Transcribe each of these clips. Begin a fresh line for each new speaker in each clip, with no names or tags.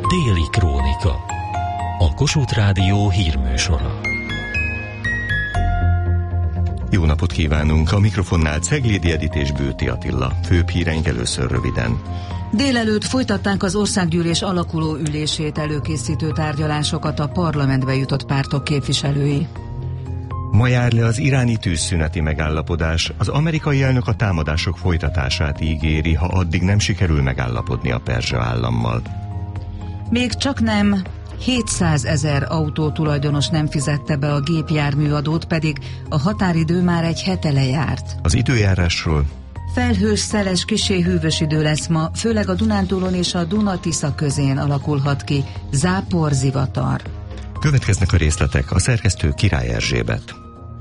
Téli Krónika. A Kossuth Rádió hírműsora.
Jó napot kívánunk! A mikrofonnál Ceglédi Edit és Bőti Attila. Főbb híreink először röviden.
Délelőtt folytatták az országgyűlés alakuló ülését előkészítő tárgyalásokat a parlamentbe jutott pártok képviselői.
Ma jár le az iráni tűzszüneti megállapodás. Az amerikai elnök a támadások folytatását ígéri, ha addig nem sikerül megállapodni a perzsa állammal.
Még csak nem 700 000 autótulajdonos nem fizette be a gépjárműadót, pedig a határidő már egy hete lejárt.
Az időjárásról.
Felhős, szeles, kissé hűvös idő lesz ma, főleg a Dunántúlon és a Duna-Tisza közén alakulhat ki záporzivatar.
Következnek a részletek, a szerkesztő Király Erzsébet.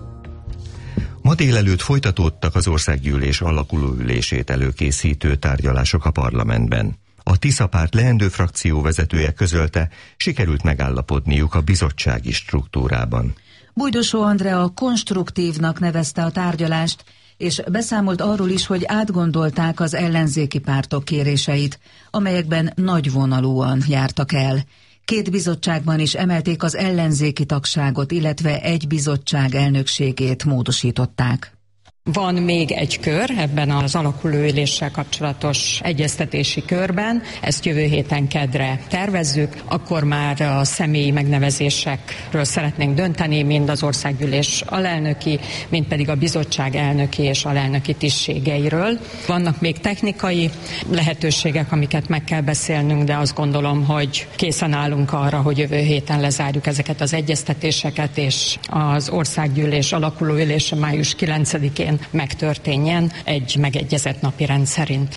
Ma délelőtt folytatódtak az országgyűlés alakuló ülését előkészítő tárgyalások a parlamentben. A Tisza párt leendő frakció vezetője közölte, sikerült megállapodniuk a bizottsági struktúrában.
Bújdosó Andrea konstruktívnak nevezte a tárgyalást, és beszámolt arról is, hogy átgondolták az ellenzéki pártok kéréseit, amelyekben nagyvonalúan jártak el. 2 bizottságban is emelték az ellenzéki tagságot, illetve egy bizottság elnökségét módosították.
Van még egy kör ebben az alakuló üléssel kapcsolatos egyeztetési körben, ezt jövő héten keddre tervezzük, akkor már a személyi megnevezésekről szeretnénk dönteni, mind az országgyűlés alelnöki, mind pedig a bizottság elnöki és alelnöki tisztségeiről. Vannak még technikai lehetőségek, amiket meg kell beszélnünk, de azt gondolom, hogy készen állunk arra, hogy jövő héten lezárjuk ezeket az egyeztetéseket, és az országgyűlés alakuló ülése május 9-én megtörténjen egy megegyezett napirend szerint.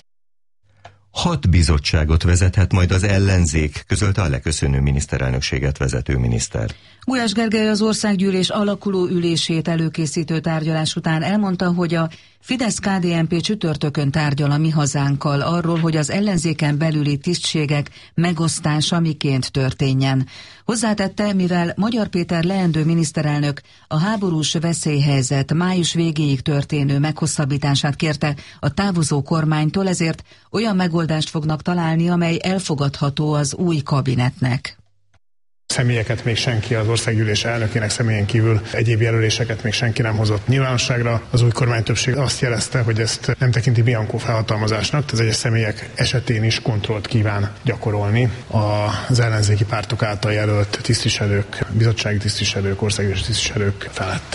6 bizottságot vezethet majd az ellenzék, közölte a leköszönő miniszterelnökséget vezető miniszter.
Gulyás Gergely az országgyűlés alakuló ülését előkészítő tárgyalás után elmondta, hogy a Fidesz-KDNP csütörtökön tárgyal a Mi Hazánkkal arról, hogy az ellenzéken belüli tisztségek megosztása miként történjen. Hozzátette, mivel Magyar Péter leendő miniszterelnök a háborús veszélyhelyzet május végéig történő meghosszabbítását kérte a távozó kormánytól, ezért olyan megoldást fognak találni, amely elfogadható az új kabinetnek.
Személyeket még senki, az országgyűlés elnökének személyen kívül egyéb jelöléseket még senki nem hozott nyilvánosságra. Az új kormánytöbbség azt jelezte, hogy ezt nem tekinti bianco felhatalmazásnak, tehát az egyes személyek esetén is kontrollt kíván gyakorolni az ellenzéki pártok által jelölt tisztviselők, bizottsági tisztviselők, országgyűlési tisztviselők felett.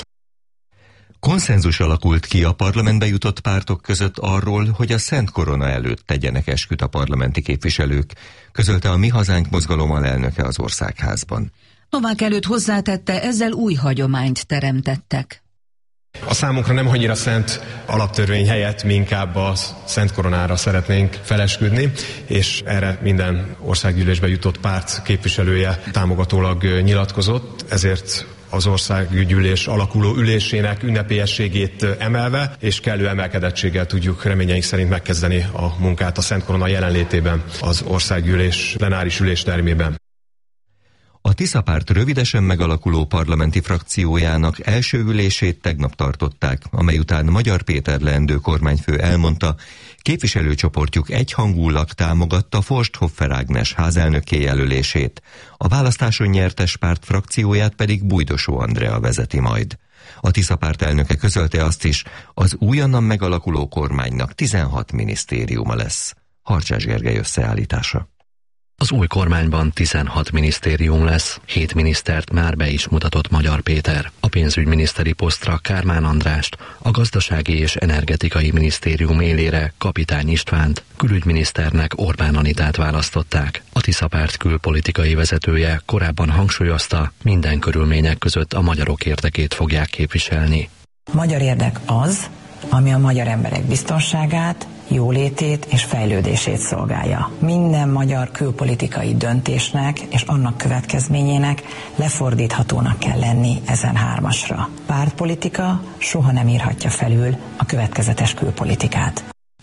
Konszenzus alakult ki a parlamentbe jutott pártok között arról, hogy a Szent Korona előtt tegyenek esküt a parlamenti képviselők, közölte a Mi Hazánk mozgalom alelnöke az Országházban.
Novák előtt hozzátette, ezzel új hagyományt teremtettek.
A számunkra nem annyira szent alaptörvény helyett mi inkább a Szent Koronára szeretnénk felesküdni, és erre minden országgyűlésbe jutott párt képviselője támogatólag nyilatkozott, ezért az országgyűlés alakuló ülésének ünnepélyességét emelve, és kellő emelkedettséggel tudjuk reményeink szerint megkezdeni a munkát a Szent Korona jelenlétében az országgyűlés plenáris üléstermében.
A Tisza párt rövidesen megalakuló parlamenti frakciójának első ülését tegnap tartották, amely után Magyar Péter leendő kormányfő elmondta, képviselőcsoportjuk egyhangulag támogatta Forsthoffer Ágnes házelnökké jelölését, a választáson nyertes párt frakcióját pedig Bújdosó Andrea vezeti majd. A Tisza párt elnöke közölte azt is, az újonnan megalakuló kormánynak 16 minisztériuma lesz. Harcsás Gergely összeállítása.
Az új kormányban 16 minisztérium lesz, 7 minisztert már be is mutatott Magyar Péter. A pénzügyminiszteri posztra Kármán Andrást, a gazdasági és energetikai minisztérium élére Kapitány Istvánt, külügyminiszternek Orbán Anitát választották. A Tisza párt külpolitikai vezetője korábban hangsúlyozta, minden körülmények között a magyarok érdekét fogják képviselni.
Magyar érdek az, ami a magyar emberek biztonságát, jólétét és fejlődését szolgálja. Minden magyar külpolitikai döntésnek és annak következményének lefordíthatónak kell lenni ezen 3-asra. Pártpolitika soha nem írhatja felül a következetes külpolitikát.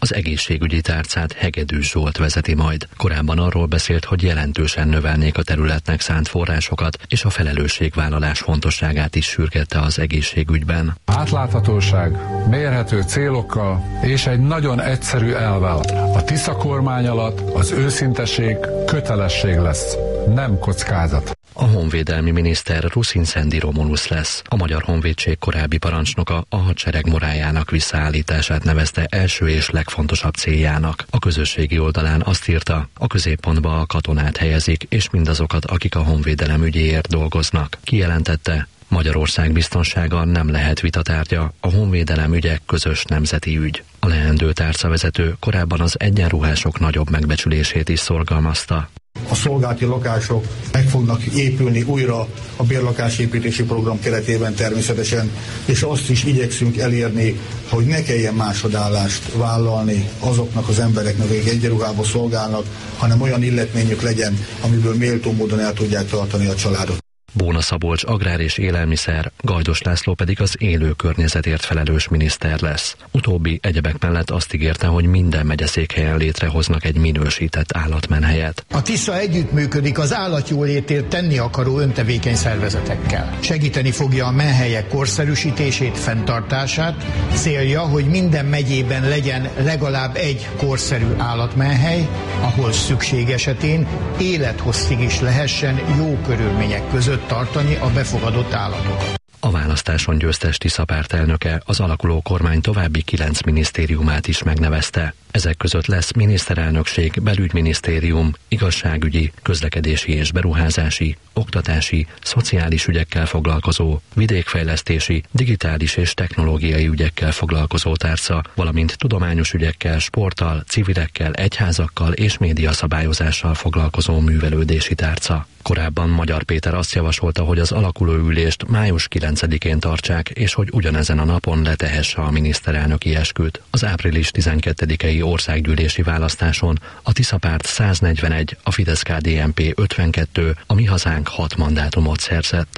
Az egészségügyi tárcát Hegedűs Zsolt vezeti majd. Korábban arról beszélt, hogy jelentősen növelnék a területnek szánt forrásokat, és a felelősségvállalás fontosságát is sürgette az egészségügyben.
Átláthatóság, mérhető célokkal és egy nagyon egyszerű elvvel. A Tisza kormány alatt az őszinteség kötelesség lesz, nem kockázat.
A honvédelmi miniszter Rusin Szendi Romulus lesz. A Magyar Honvédség korábbi parancsnoka a hadsereg morájának visszaállítását nevezte első és legfontosabb céljának. A közösségi oldalán azt írta, a középpontba a katonát helyezik, és mindazokat, akik a honvédelem ügyéért dolgoznak. Kijelentette, Magyarország biztonsága nem lehet vitatárgya, a honvédelem ügye közös nemzeti ügy. A leendő tárcavezető korábban az egyenruhások nagyobb megbecsülését is szorgalmazta.
A szolgálati lakások meg fognak épülni újra a bérlakásépítési program keretében természetesen, és azt is igyekszünk elérni, hogy ne kelljen másodállást vállalni azoknak az embereknek, akik egyenruhában szolgálnak, hanem olyan illetményük legyen, amiből méltó módon el tudják tartani a családot.
Bóna Szabolcs agrár és élelmiszer, Gajdos László pedig az élő környezetért felelős miniszter lesz. Utóbbi egyebek mellett azt ígérte, hogy minden megyeszékhelyen létrehoznak egy minősített állatmenhelyet.
A Tisza együttműködik az állatjólétért tenni akaró öntevékeny szervezetekkel. Segíteni fogja a menhelyek korszerűsítését, fenntartását. Célja, hogy minden megyében legyen legalább egy korszerű állatmenhely, ahol szükség esetén élethosszig is lehessen jó körülmények között tartani a befogadott állatokat.
A választáson győztes Tisza párt elnöke az alakuló kormány további 9 minisztériumát is megnevezte. Ezek között lesz miniszterelnökség, belügyminisztérium, igazságügyi, közlekedési és beruházási, oktatási, szociális ügyekkel foglalkozó, vidékfejlesztési, digitális és technológiai ügyekkel foglalkozó tárca, valamint tudományos ügyekkel, sporttal, civilekkel, egyházakkal és médiaszabályozással foglalkozó művelődési tárca. Korábban Magyar Péter azt javasolta, hogy az alakuló ülést május 9-én tartsák, és hogy ugyanezen a napon letehesse a miniszterelnöki esküt. Az április 12-i országgyűlési választáson a Tisza párt 141, a Fidesz-KDNP 52, a Mi Hazánk 6 mandátumot szerzett.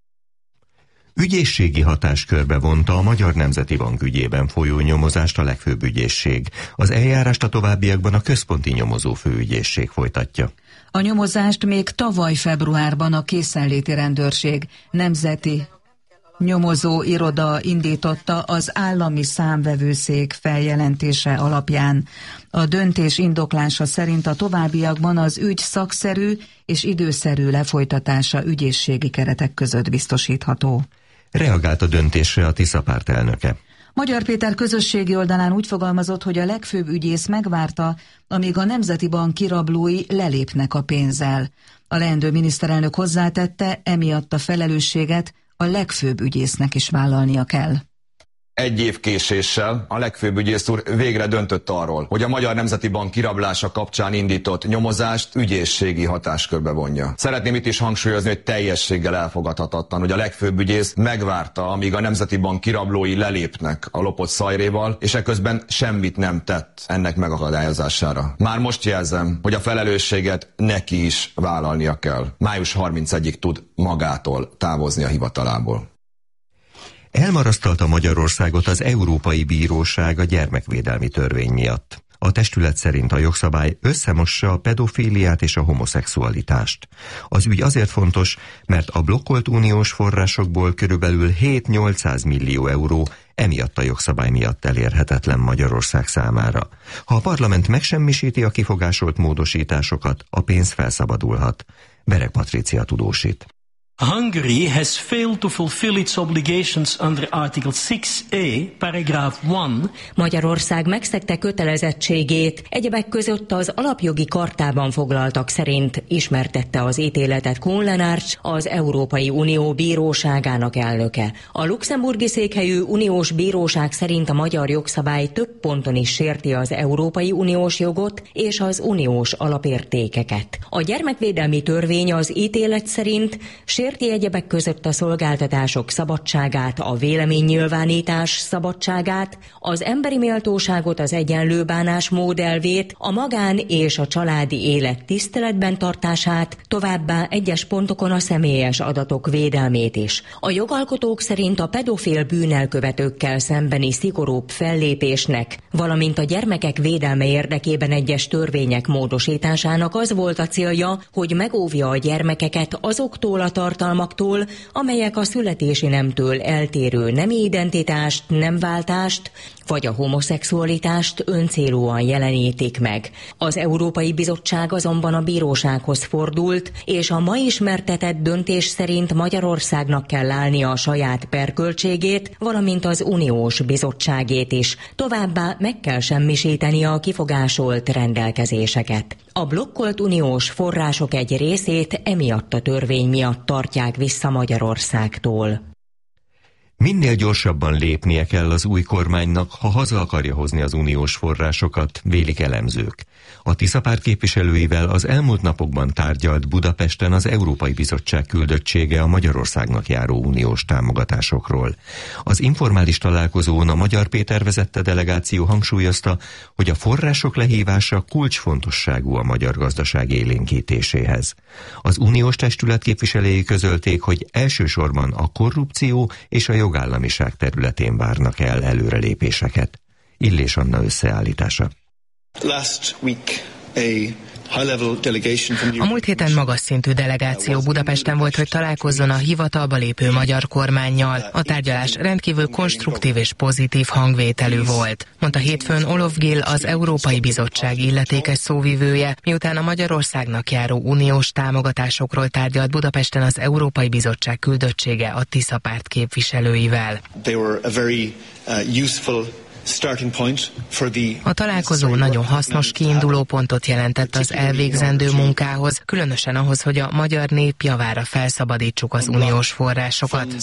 Ügyészségi hatáskörbe vonta a Magyar Nemzeti Bank ügyében folyó nyomozást a legfőbb ügyészség. Az eljárást a továbbiakban a Központi Nyomozó Főügyészség folytatja.
A nyomozást még tavaly februárban a Készenléti Rendőrség Nemzeti Nyomozó Iroda indította az Állami Számvevőszék feljelentése alapján. A döntés indoklása szerint a továbbiakban az ügy szakszerű és időszerű lefolytatása ügyészségi keretek között biztosítható.
Reagált a döntésre a Tisza párt elnöke.
Magyar Péter közösségi oldalán úgy fogalmazott, hogy a legfőbb ügyész megvárta, amíg a Nemzeti Bank kirablói lelépnek a pénzzel. A leendő miniszterelnök hozzátette, emiatt a felelősséget a legfőbb ügyésznek is vállalnia kell.
Egy év késéssel a legfőbb ügyész úr végre döntött arról, hogy a Magyar Nemzeti Bank kirablása kapcsán indított nyomozást ügyészségi hatáskörbe vonja. Szeretném itt is hangsúlyozni, hogy teljességgel elfogadhatatlan, hogy a legfőbb ügyész megvárta, amíg a Nemzeti Bank kirablói lelépnek a lopott szajréval, és eközben semmit nem tett ennek megakadályozására. Már most jelzem, hogy a felelősséget neki is vállalnia kell. Május 31-ig tud magától távozni a hivatalából.
Elmarasztalta Magyarországot az Európai Bíróság a gyermekvédelmi törvény miatt. A testület szerint a jogszabály összemossa a pedofíliát és a homoszexualitást. Az ügy azért fontos, mert a blokkolt uniós forrásokból körülbelül 7-800 millió euró emiatt a jogszabály miatt elérhetetlen Magyarország számára. Ha a parlament megsemmisíti a kifogásolt módosításosokat, a pénz felszabadulhat. Bereg Patrícia tudósít.
Hungary has failed to fulfill its obligations under Article 6A, paragraph 1.
Magyarország megszegte kötelezettségét, egyebek között az alapjogi kartában foglaltak szerint, ismertette az ítéletet Koen Lenárts, az Európai Unió bíróságának elnöke. A luxemburgi székhelyű uniós bíróság szerint a magyar jogszabály több ponton is sérti az Európai Uniós jogot és az uniós alapértékeket. A gyermekvédelmi törvény az ítélet szerint sérti sérti egyebek között a szolgáltatások szabadságát, a véleménynyilvánítás szabadságát, az emberi méltóságot, az egyenlő bánásmód elvét, a magán és a családi élet tiszteletben tartását, továbbá egyes pontokon a személyes adatok védelmét is. A jogalkotók szerint a pedofil bűnelkövetőkkel szembeni szigorúbb fellépésnek, valamint a gyermekek védelme érdekében egyes törvények módosításának az volt a célja, hogy megóvja a gyermekeket azoktól a tartalmaktól, amelyek a születési nemtől eltérő nemi identitást, nemváltást vagy a homoszexualitást öncélúan jelenítik meg. Az Európai Bizottság azonban a bírósághoz fordult, és a ma ismertetett döntés szerint Magyarországnak kell állnia a saját perköltségét, valamint az Uniós Bizottságét is. Továbbá meg kell semmisíteni a kifogásolt rendelkezéseket. A blokkolt uniós források egy részét emiatt a törvény miatt tartják vissza Magyarországtól.
Minél gyorsabban lépnie kell az új kormánynak, ha haza akarja hozni az uniós forrásokat, vélik elemzők. A Tisza párt képviselőivel az elmúlt napokban tárgyalt Budapesten az Európai Bizottság küldöttsége a Magyarországnak járó uniós támogatásokról. Az informális találkozón a Magyar Péter vezette delegáció hangsúlyozta, hogy a források lehívása kulcsfontosságú a magyar gazdaság élénkítéséhez. Az uniós testület képviselői közölték, hogy elsősorban a korrupció és a jogállamiság területén várnak el előrelépéseket. Illés Anna összeállítása.
A múlt héten magas szintű delegáció Budapesten volt, hogy találkozzon a hivatalba lépő magyar kormánnyal. A tárgyalás rendkívül konstruktív és pozitív hangvételű volt, mondta hétfőn Olof Gill, az Európai Bizottság illetékes szóvivője, miután a Magyarországnak járó uniós támogatásokról tárgyalt Budapesten az Európai Bizottság küldöttsége a Tisza párt képviselőivel. A találkozó nagyon hasznos kiindulópontot jelentett az elvégzendő munkához, különösen ahhoz, hogy a magyar nép javára felszabadítsuk az uniós forrásokat.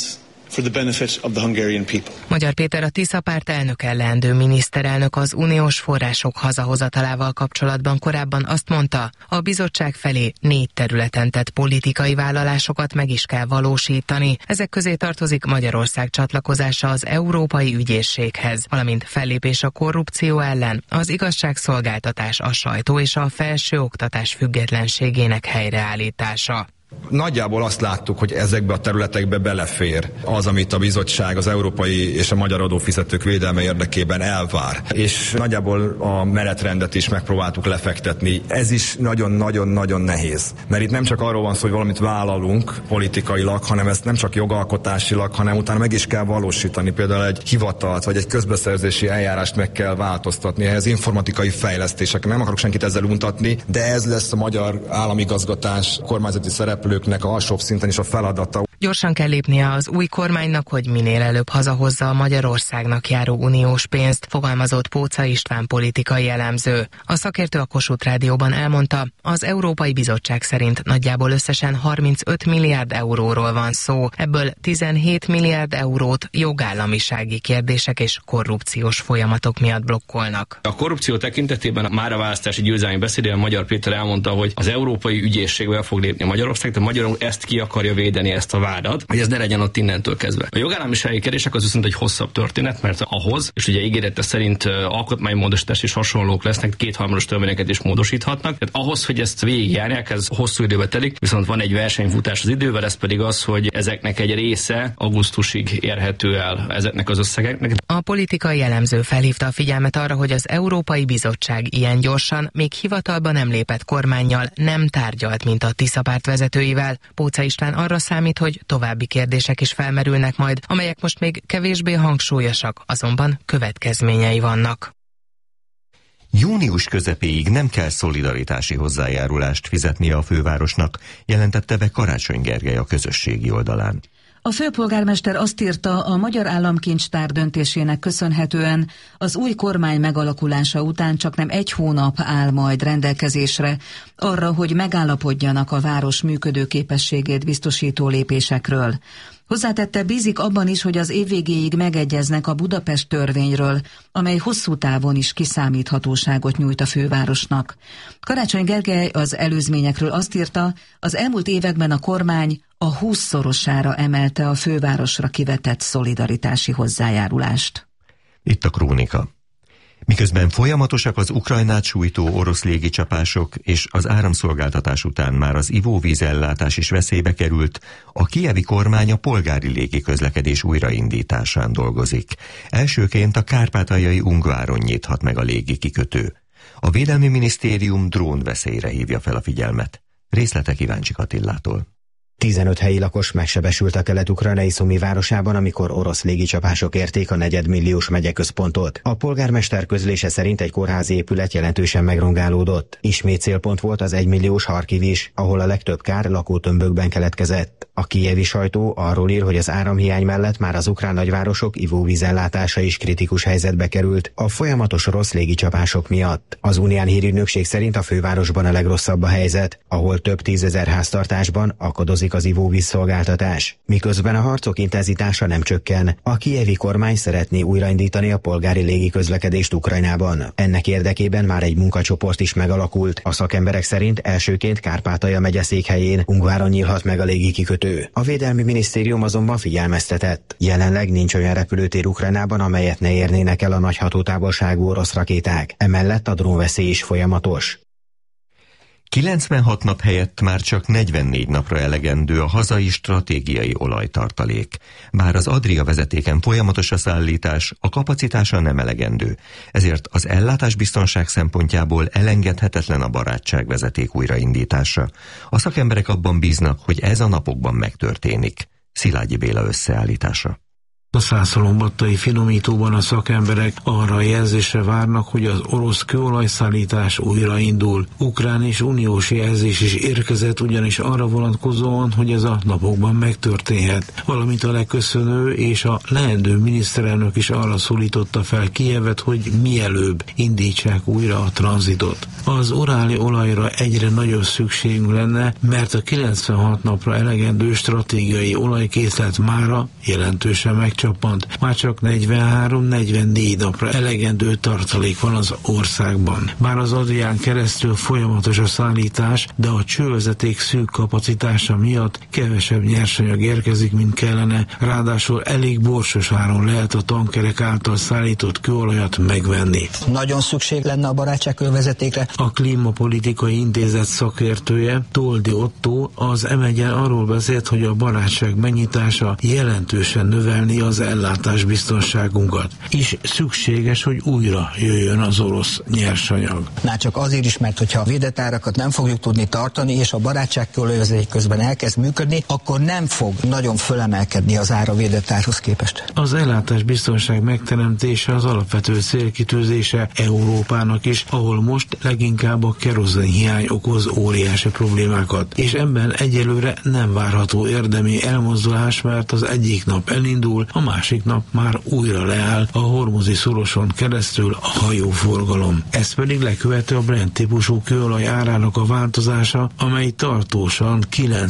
Magyar Péter, a Tisza párt elnöke leendő miniszterelnök az uniós források hazahozatalával kapcsolatban korábban azt mondta, a bizottság felé 4 területen tett politikai vállalásokat meg is kell valósítani. Ezek közé tartozik Magyarország csatlakozása az Európai Ügyészséghez, valamint fellépés a korrupció ellen, az igazságszolgáltatás, a sajtó és a felsőoktatás függetlenségének helyreállítása.
Nagyjából azt láttuk, hogy ezekbe a területekbe belefér az, amit a bizottság az európai és a magyar adófizetők védelme érdekében elvár. És nagyjából a menetrendet is megpróbáltuk lefektetni. Ez is nagyon-nagyon-nagyon nehéz. Mert itt nem csak arról van szó, hogy valamit vállalunk politikailag, hanem ezt nem csak jogalkotásilag, hanem utána meg is kell valósítani. Például egy hivatalt vagy egy közbeszerzési eljárást meg kell változtatni. Ehhez informatikai fejlesztések. Nem akarok senkit ezzel untatni, de ez lesz a magyar államigazgatás kormányzati szereplőknek alsóbb szinten is a feladata.
Gyorsan kell lépnie az új kormánynak, hogy minél előbb hazahozza a Magyarországnak járó uniós pénzt, fogalmazott Póca István politikai elemző. A szakértő a Kossuth Rádióban elmondta, az Európai Bizottság szerint nagyjából összesen 35 milliárd euróról van szó, ebből 17 milliárd eurót jogállamisági kérdések és korrupciós folyamatok miatt blokkolnak.
A korrupció tekintetében már a választási győzelmi beszédében Magyar Péter elmondta, hogy az Európai Ügyészségbe fog lépni Magyarország, de Magyarország ezt ki akarja védeni, ezt a vádat, hogy ez ne legyen ott innentől kezdve. A jogállamisági kérdések az viszont egy hosszabb történet, mert ahhoz, és ugye ígérete szerint alkotmánymódosítás és hasonlók lesznek, 2/3 törvényeket is módosíthatnak. Tehát ahhoz, hogy ezt végigjárják, ez hosszú időbe telik, viszont van egy versenyfutás az idővel, ez pedig az, hogy ezeknek egy része augusztusig érhető el ezeknek az összegeknek.
A politikai elemző felhívta a figyelmet arra, hogy az Európai Bizottság ilyen gyorsan, még hivatalba nem lépett kormánnyal nem tárgyalt, mint a Tisza párt vezetőivel. Póca István arra számít, hogy további kérdések is felmerülnek majd, amelyek most még kevésbé hangsúlyosak, azonban következményei vannak.
Június közepéig nem kell szolidaritási hozzájárulást fizetnie a fővárosnak, jelentette be Karácsony Gergely a közösségi oldalán.
A főpolgármester azt írta, a Magyar Államkincstár döntésének köszönhetően az új kormány megalakulása után csaknem 1 hónap áll majd rendelkezésre arra, hogy megállapodjanak a város működőképességét biztosító lépésekről. Hozzátette, bízik abban is, hogy az év végéig megegyeznek a Budapest törvényről, amely hosszú távon is kiszámíthatóságot nyújt a fővárosnak. Karácsony Gergely az előzményekről azt írta, az elmúlt években a kormány a 20-szorosára emelte a fővárosra kivetett szolidaritási hozzájárulást.
Itt a krónika. Miközben folyamatosak az Ukrajnát sújtó orosz légicsapások, és az áramszolgáltatás után már az ivóvízellátás is veszélybe került, a kijevi kormány a polgári légiközlekedés újraindításán dolgozik. Elsőként a kárpátaljai Ungváron nyithat meg a légikikötő. A Védelmi Minisztérium drónveszélyre hívja fel a figyelmet. Részletek Iváncsik Attillától.
15 helyi lakos megsebesült a kelet-ukrajnai Szumi városában, amikor orosz légicsapások érték a negyedmilliós megyeközpontot. A polgármester közlése szerint egy kórházi épület jelentősen megrongálódott. Ismét célpont volt az 1 milliós Harkiv is, ahol a legtöbb kár lakótömbökben keletkezett. A kijevi sajtó arról ír, hogy az áramhiány mellett már az ukrán nagyvárosok ivóvízellátása is kritikus helyzetbe került a folyamatos orosz légicsapások miatt. Az Unián hírügynökség szerint a fővárosban a legrosszabb a helyzet, ahol több 10 000 háztartásban akadozik az ivóvízszolgáltatás. Miközben a harcok intenzitása nem csökken, a kijevi kormány szeretné újraindítani a polgári légiközlekedést Ukrajnában. Ennek érdekében már egy munkacsoport is megalakult. A szakemberek szerint elsőként Kárpátalja megye székhelyén, Ungváron nyílhat meg a légikikötő. A Védelmi Minisztérium azonban figyelmeztetett. Jelenleg nincs olyan repülőtér Ukrajnában, amelyet ne érnének el a nagy hatótávolságú orosz rakéták. Emellett a drónveszély is folyamatos.
96 nap helyett már csak 44 napra elegendő a hazai stratégiai olajtartalék. Bár az Adria vezetéken folyamatos a szállítás, a kapacitása nem elegendő. Ezért az ellátásbiztonság szempontjából elengedhetetlen a barátságvezeték újraindítása. A szakemberek abban bíznak, hogy ez a napokban megtörténik. Szilágyi Béla összeállítása.
A Szászalombattai finomítóban a szakemberek arra a jelzésre várnak, hogy az orosz kőolajszállítás újraindul. Ukrán és uniós jelzés is érkezett ugyanis arra vonatkozóan, hogy ez a napokban megtörténhet. Valamint a leköszönő és a leendő miniszterelnök is arra szólította fel Kijevet, hogy mielőbb indítsák újra a tranzitot. Az uráli olajra egyre nagyobb szükségünk lenne, mert a 96 napra elegendő stratégiai olajkészlet mára jelentősen megcsappant. Már csak 43-44 napra elegendő tartalék van az országban. Bár az Adrián keresztül folyamatos a szállítás, de a csővezeték szűk kapacitása miatt kevesebb nyersanyag érkezik, mint kellene, ráadásul elég borsos áron lehet a tankerek által szállított kőolajat megvenni.
Nagyon szükség lenne a barátságkővezetékre.
A Klímapolitikai Intézet szakértője, Toldi Otto, az M1-en arról beszélt, hogy a barátság megnyitása jelentősen növelni az ellátásbiztonságunkat. És szükséges, hogy újra jöjjön az orosz nyersanyag.
Már csak azért is, mert hogyha a védett árakat nem fogjuk tudni tartani, és a barátságkőolajvezeték közben elkezd működni, akkor nem fog nagyon fölemelkedni az ára védett árhoz képest.
Az ellátásbiztonság megteremtése az alapvető célkitűzése Európának is, ahol most leginkább a kerozinhiány okoz óriási problémákat. És ebben egyelőre nem várható érdemi elmozdulás, mert az egyik nap elindul, a másik nap már újra leáll a hormuzi szoroson keresztül a hajóforgalom. Ez pedig lekövető a Brent típusú kőolaj árának a változása, amely tartósan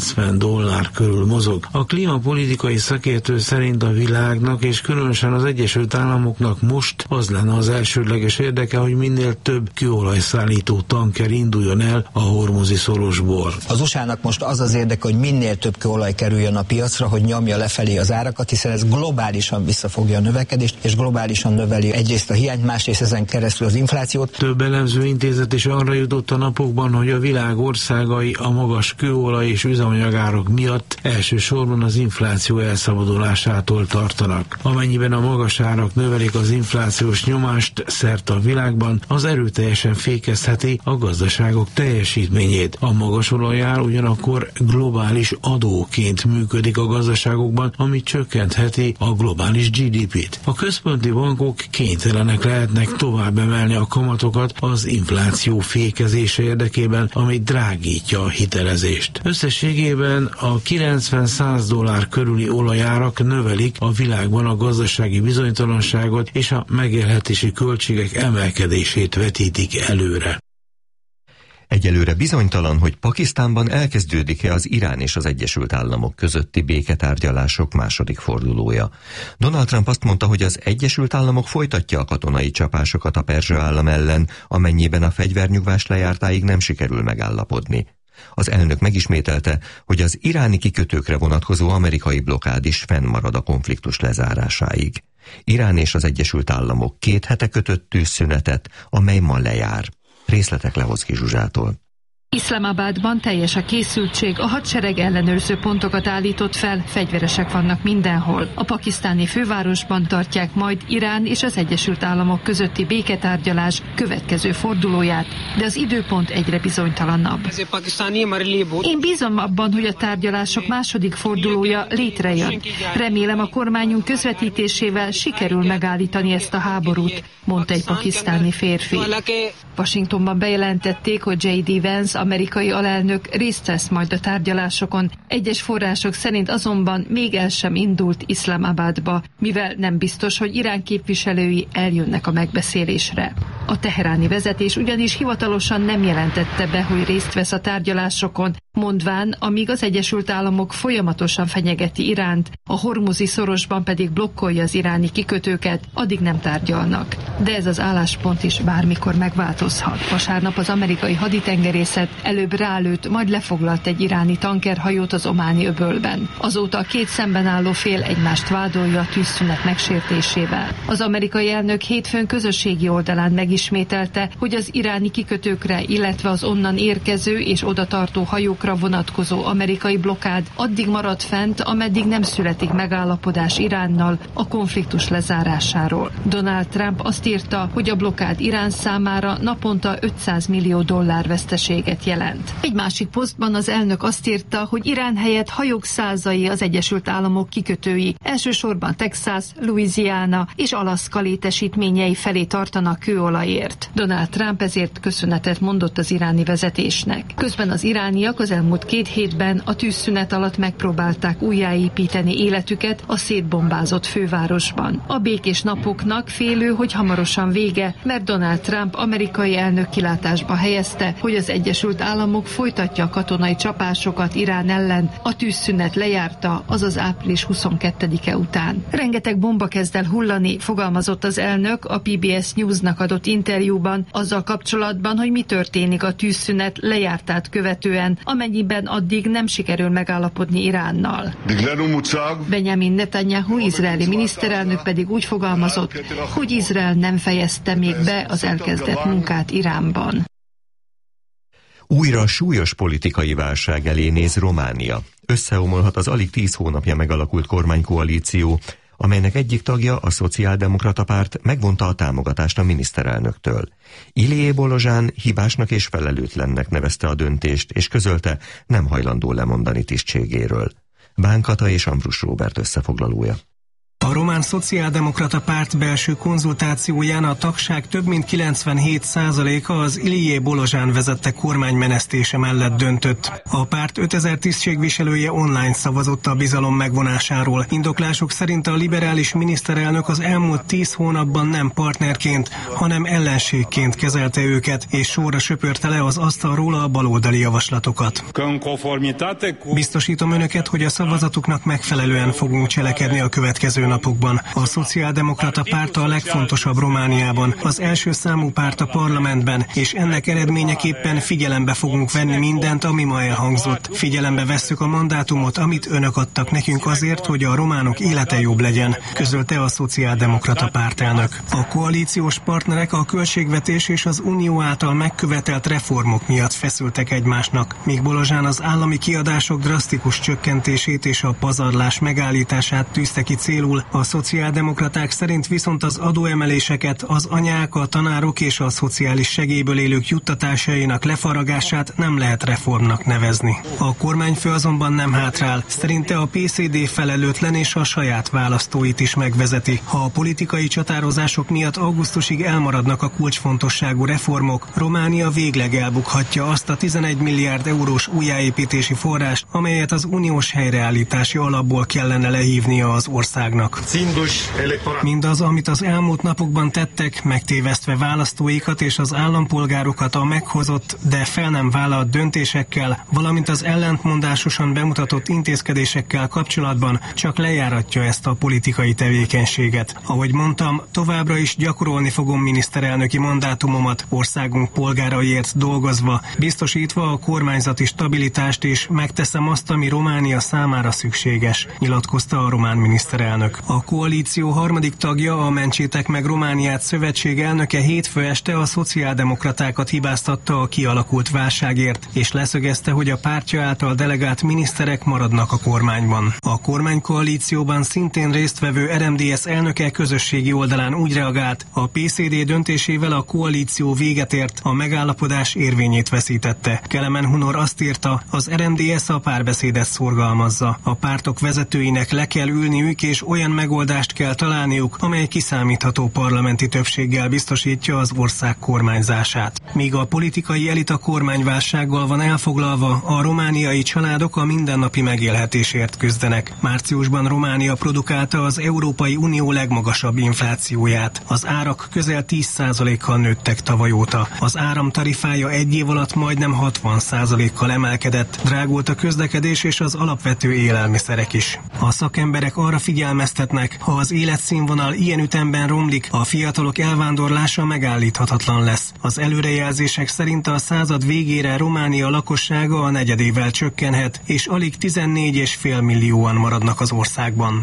$90 körül mozog. A klímapolitikai szakértő szerint a világnak és különösen az Egyesült Államoknak most az lenne az elsődleges érdeke, hogy minél több kőolajszállító tanker induljon el a hormuzi szorosból.
Az USA-nak most az az érdeke, hogy minél több kőolaj kerüljön a piacra, hogy nyomja lefelé az árakat, hiszen ez globálisan visszafogja a növekedést, és globálisan növeli egyrészt a hiányt, másrészt ezen keresztül az inflációt.
Több elemző intézet is arra jutott a napokban, hogy a világ országai a magas kőolaj és üzemanyagárak miatt elsősorban az infláció elszabadulásától tartanak. Amennyiben a magas árak növelik az inflációs nyomást szerte a világban, az erőteljesen fékezheti a gazdaságok teljesítményét. A magas olajár ugyanakkor globális adóként működik a gazdaságokban, ami csökkentheti a globális GDP-t. A központi bankok kénytelenek lehetnek tovább emelni a kamatokat az infláció fékezése érdekében, ami drágítja a hitelezést. Összességében a $90-100 körüli olajárak növelik a világban a gazdasági bizonytalanságot és a megélhetési költségek emelkedését vetítik előre.
Egyelőre bizonytalan, hogy Pakisztánban elkezdődik-e az Irán és az Egyesült Államok közötti béketárgyalások második fordulója. Donald Trump azt mondta, hogy az Egyesült Államok folytatja a katonai csapásokat a Perzsa állam ellen, amennyiben a fegyvernyugvás lejártáig nem sikerül megállapodni. Az elnök megismételte, hogy az iráni kikötőkre vonatkozó amerikai blokkád is fennmarad a konfliktus lezárásáig. Irán és az Egyesült Államok 2 hete kötött tűzszünetet, amely ma lejár. Részletek Lehoczky Zsuzsától.
Iszlamabadban teljes a készültség, a hadsereg ellenőrző pontokat állított fel, fegyveresek vannak mindenhol. A pakisztáni fővárosban tartják majd Irán és az Egyesült Államok közötti béketárgyalás következő fordulóját, de az időpont egyre bizonytalanabb. Én bízom abban, hogy a tárgyalások második fordulója létrejön. Remélem, a kormányunk közvetítésével sikerül megállítani ezt a háborút, mondta egy pakisztáni férfi. Washingtonban bejelentették, hogy J.D. Vance, amerikai alelnök részt vesz majd a tárgyalásokon. Egyes források szerint azonban még el sem indult Iszlamabadba, mivel nem biztos, hogy Irán képviselői eljönnek a megbeszélésre. A teheráni vezetés ugyanis hivatalosan nem jelentette be, hogy részt vesz a tárgyalásokon, mondván, amíg az Egyesült Államok folyamatosan fenyegeti Iránt, a Hormuzi szorosban pedig blokkolja az iráni kikötőket, addig nem tárgyalnak. De ez az álláspont is bármikor megváltozhat. Vasárnap az amerikai haditengerészet előbb rálőtt, majd lefoglalt egy iráni tankerhajót az Ománi öbölben. Azóta a 2 szemben álló fél egymást vádolja a tűzszünet megsértésével. Az amerikai elnök hétfőn közösségi oldalán megismételte, hogy az iráni kikötőkre, illetve az onnan érkező és oda tartó hajókra vonatkozó amerikai blokkád addig marad fent, ameddig nem születik megállapodás Iránnal a konfliktus lezárásáról. Donald Trump azt írta, hogy a blokkád Irán számára naponta $500 millió veszteséget jelent. Egy másik posztban az elnök azt írta, hogy Irán helyett hajók százai az Egyesült Államok kikötői, elsősorban Texas, Louisiana és Alaska létesítményei felé tartanak kőolajért. Donald Trump ezért köszönetet mondott az iráni vezetésnek. Közben az irániak az elmúlt 2 hétben a tűzszünet alatt megpróbálták újjáépíteni életüket a szétbombázott fővárosban. A békés napoknak félő, hogy hamarosan vége, mert Donald Trump amerikai elnök kilátásba helyezte, hogy az Egyesült Államok folytatja a katonai csapásokat Irán ellen, a tűzszünet lejárta, azaz április 22-e után. Rengeteg bomba kezd el hullani, fogalmazott az elnök a PBS Newsnak adott interjúban azzal kapcsolatban, hogy mi történik a tűzszünet lejártát követően, amennyiben addig nem sikerül megállapodni Iránnal. Benjamin Netanyahu, izraeli miniszterelnök pedig úgy fogalmazott, hogy Izrael nem fejezte még be az elkezdett munkát Iránban.
Újra súlyos politikai válság elé néz Románia. Összeomolhat az alig 10 hónapja megalakult kormánykoalíció, amelynek egyik tagja, a Szociáldemokrata Párt megvonta a támogatást a miniszterelnöktől. Ilié Bolozsán hibásnak és felelőtlennek nevezte a döntést, és közölte, nem hajlandó lemondani tisztségéről. Bánkata és Ambrus Róbert összefoglalója.
A román szociáldemokrata párt belső konzultációján a tagság több mint 97%-a az Ilié Bolozsán vezette kormány menesztése mellett döntött. A párt 5000 tisztségviselője online szavazott a bizalom megvonásáról. Indoklások szerint a liberális miniszterelnök az elmúlt 10 hónapban nem partnerként, hanem ellenségként kezelte őket, és sorra söpörte le az asztalról a baloldali javaslatokat. Biztosítom önöket, hogy a szavazatuknak megfelelően fogunk cselekedni a következő napokban. A szociáldemokrata párt a legfontosabb Romániában, az első számú párt a parlamentben, és ennek eredményeképpen figyelembe fogunk venni mindent, ami ma elhangzott. Figyelembe vesszük a mandátumot, amit önök adtak nekünk azért, hogy a románok élete jobb legyen, közölte a szociáldemokrata pártelnök. A koalíciós partnerek a költségvetés és az unió által megkövetelt reformok miatt feszültek egymásnak, míg Bolozsán az állami kiadások drasztikus csökkentését és a pazarlás megállítását tűzte ki célul. A szociáldemokraták szerint viszont az adóemeléseket, az anyák, a tanárok és a szociális segélyből élők juttatásainak lefaragását nem lehet reformnak nevezni. A kormányfő azonban nem hátrál. Szerinte a PCD felelőtlen és a saját választóit is megvezeti. Ha a politikai csatározások miatt augusztusig elmaradnak a kulcsfontosságú reformok, Románia végleg elbukhatja azt a 11 milliárd eurós újjáépítési forrást, amelyet az uniós helyreállítási alapból kellene lehívnia az országnak. Mindaz, amit az elmúlt napokban tettek, megtévesztve választóikat és az állampolgárokat a meghozott, de fel nem vállalt döntésekkel, valamint az ellentmondásosan bemutatott intézkedésekkel kapcsolatban csak lejáratja ezt a politikai tevékenységet. Ahogy mondtam, továbbra is gyakorolni fogom miniszterelnöki mandátumomat, országunk polgáraiért dolgozva, biztosítva a kormányzati stabilitást, és megteszem azt, ami Románia számára szükséges, nyilatkozta a román miniszterelnök. A koalíció harmadik tagja, a Mentsétek meg Romániát szövetség elnöke hétfő este a szociáldemokratákat hibáztatta a kialakult válságért, és leszögezte, hogy a pártja által delegált miniszterek maradnak a kormányban. A kormánykoalícióban szintén résztvevő RMDS elnöke közösségi oldalán úgy reagált, a PCD döntésével a koalíció véget ért, a megállapodás érvényét veszítette. Kelemen Hunor azt írta, az RMDS a párbeszédet szorgalmazza. A pártok vezetőinek le kell ülniük, és olyan megoldást kell találniuk, amely kiszámítható parlamenti többséggel biztosítja az ország kormányzását. Míg a politikai elit a kormányválsággal van elfoglalva, a romániai családok a mindennapi megélhetésért küzdenek. Márciusban Románia produkálta az Európai Unió legmagasabb inflációját. Az árak közel 10%-kal nőttek tavaly óta. Az áramtarifája egy év alatt majdnem 60%-kal emelkedett. Drágult a közlekedés és az alapvető élelmiszerek is. A szakemberek arra figyelmeztetnek, ha az életszínvonal ilyen ütemben romlik, a fiatalok elvándorlása megállíthatatlan lesz. Az előrejelzések szerint a század végére Románia lakossága a negyedével csökkenhet, és alig 14,5 millióan maradnak az országban.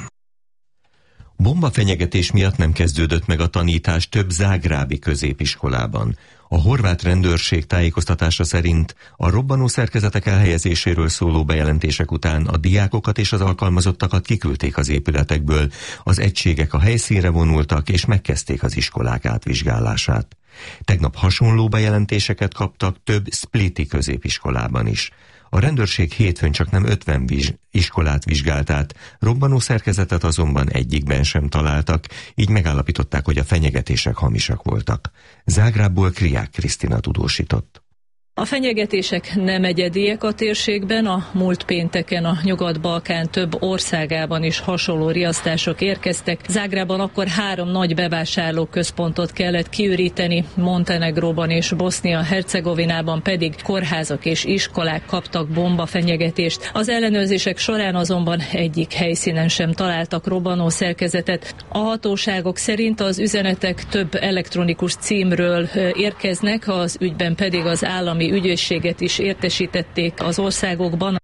Bombafenyegetés miatt nem kezdődött meg a tanítás több zágrábi középiskolában. A horvát rendőrség tájékoztatása szerint a robbanó szerkezetek elhelyezéséről szóló bejelentések után a diákokat és az alkalmazottakat kiküldték az épületekből, az egységek a helyszínre vonultak és megkezdték az iskolák átvizsgálását. Tegnap hasonló bejelentéseket kaptak több spliti középiskolában is. A rendőrség hétfőn csaknem 50 iskolát vizsgált át, robbanó szerkezetet azonban egyikben sem találtak, így megállapították, hogy a fenyegetések hamisak voltak. Zágrábból Kriák Krisztina tudósított.
A fenyegetések nem egyediek a térségben, a múlt pénteken a Nyugat-Balkán több országában is hasonló riasztások érkeztek. Zágrában akkor 3 nagy bevásárlóközpontot kellett kiüríteni, Montenegróban és Bosznia-Hercegovinában pedig kórházak és iskolák kaptak bombafenyegetést. Az ellenőrzések során azonban egyik helyszínen sem találtak robbanó szerkezetet. A hatóságok szerint az üzenetek több elektronikus címről érkeznek, az ügyben pedig az állami ügyészséget is értesítették az országokban.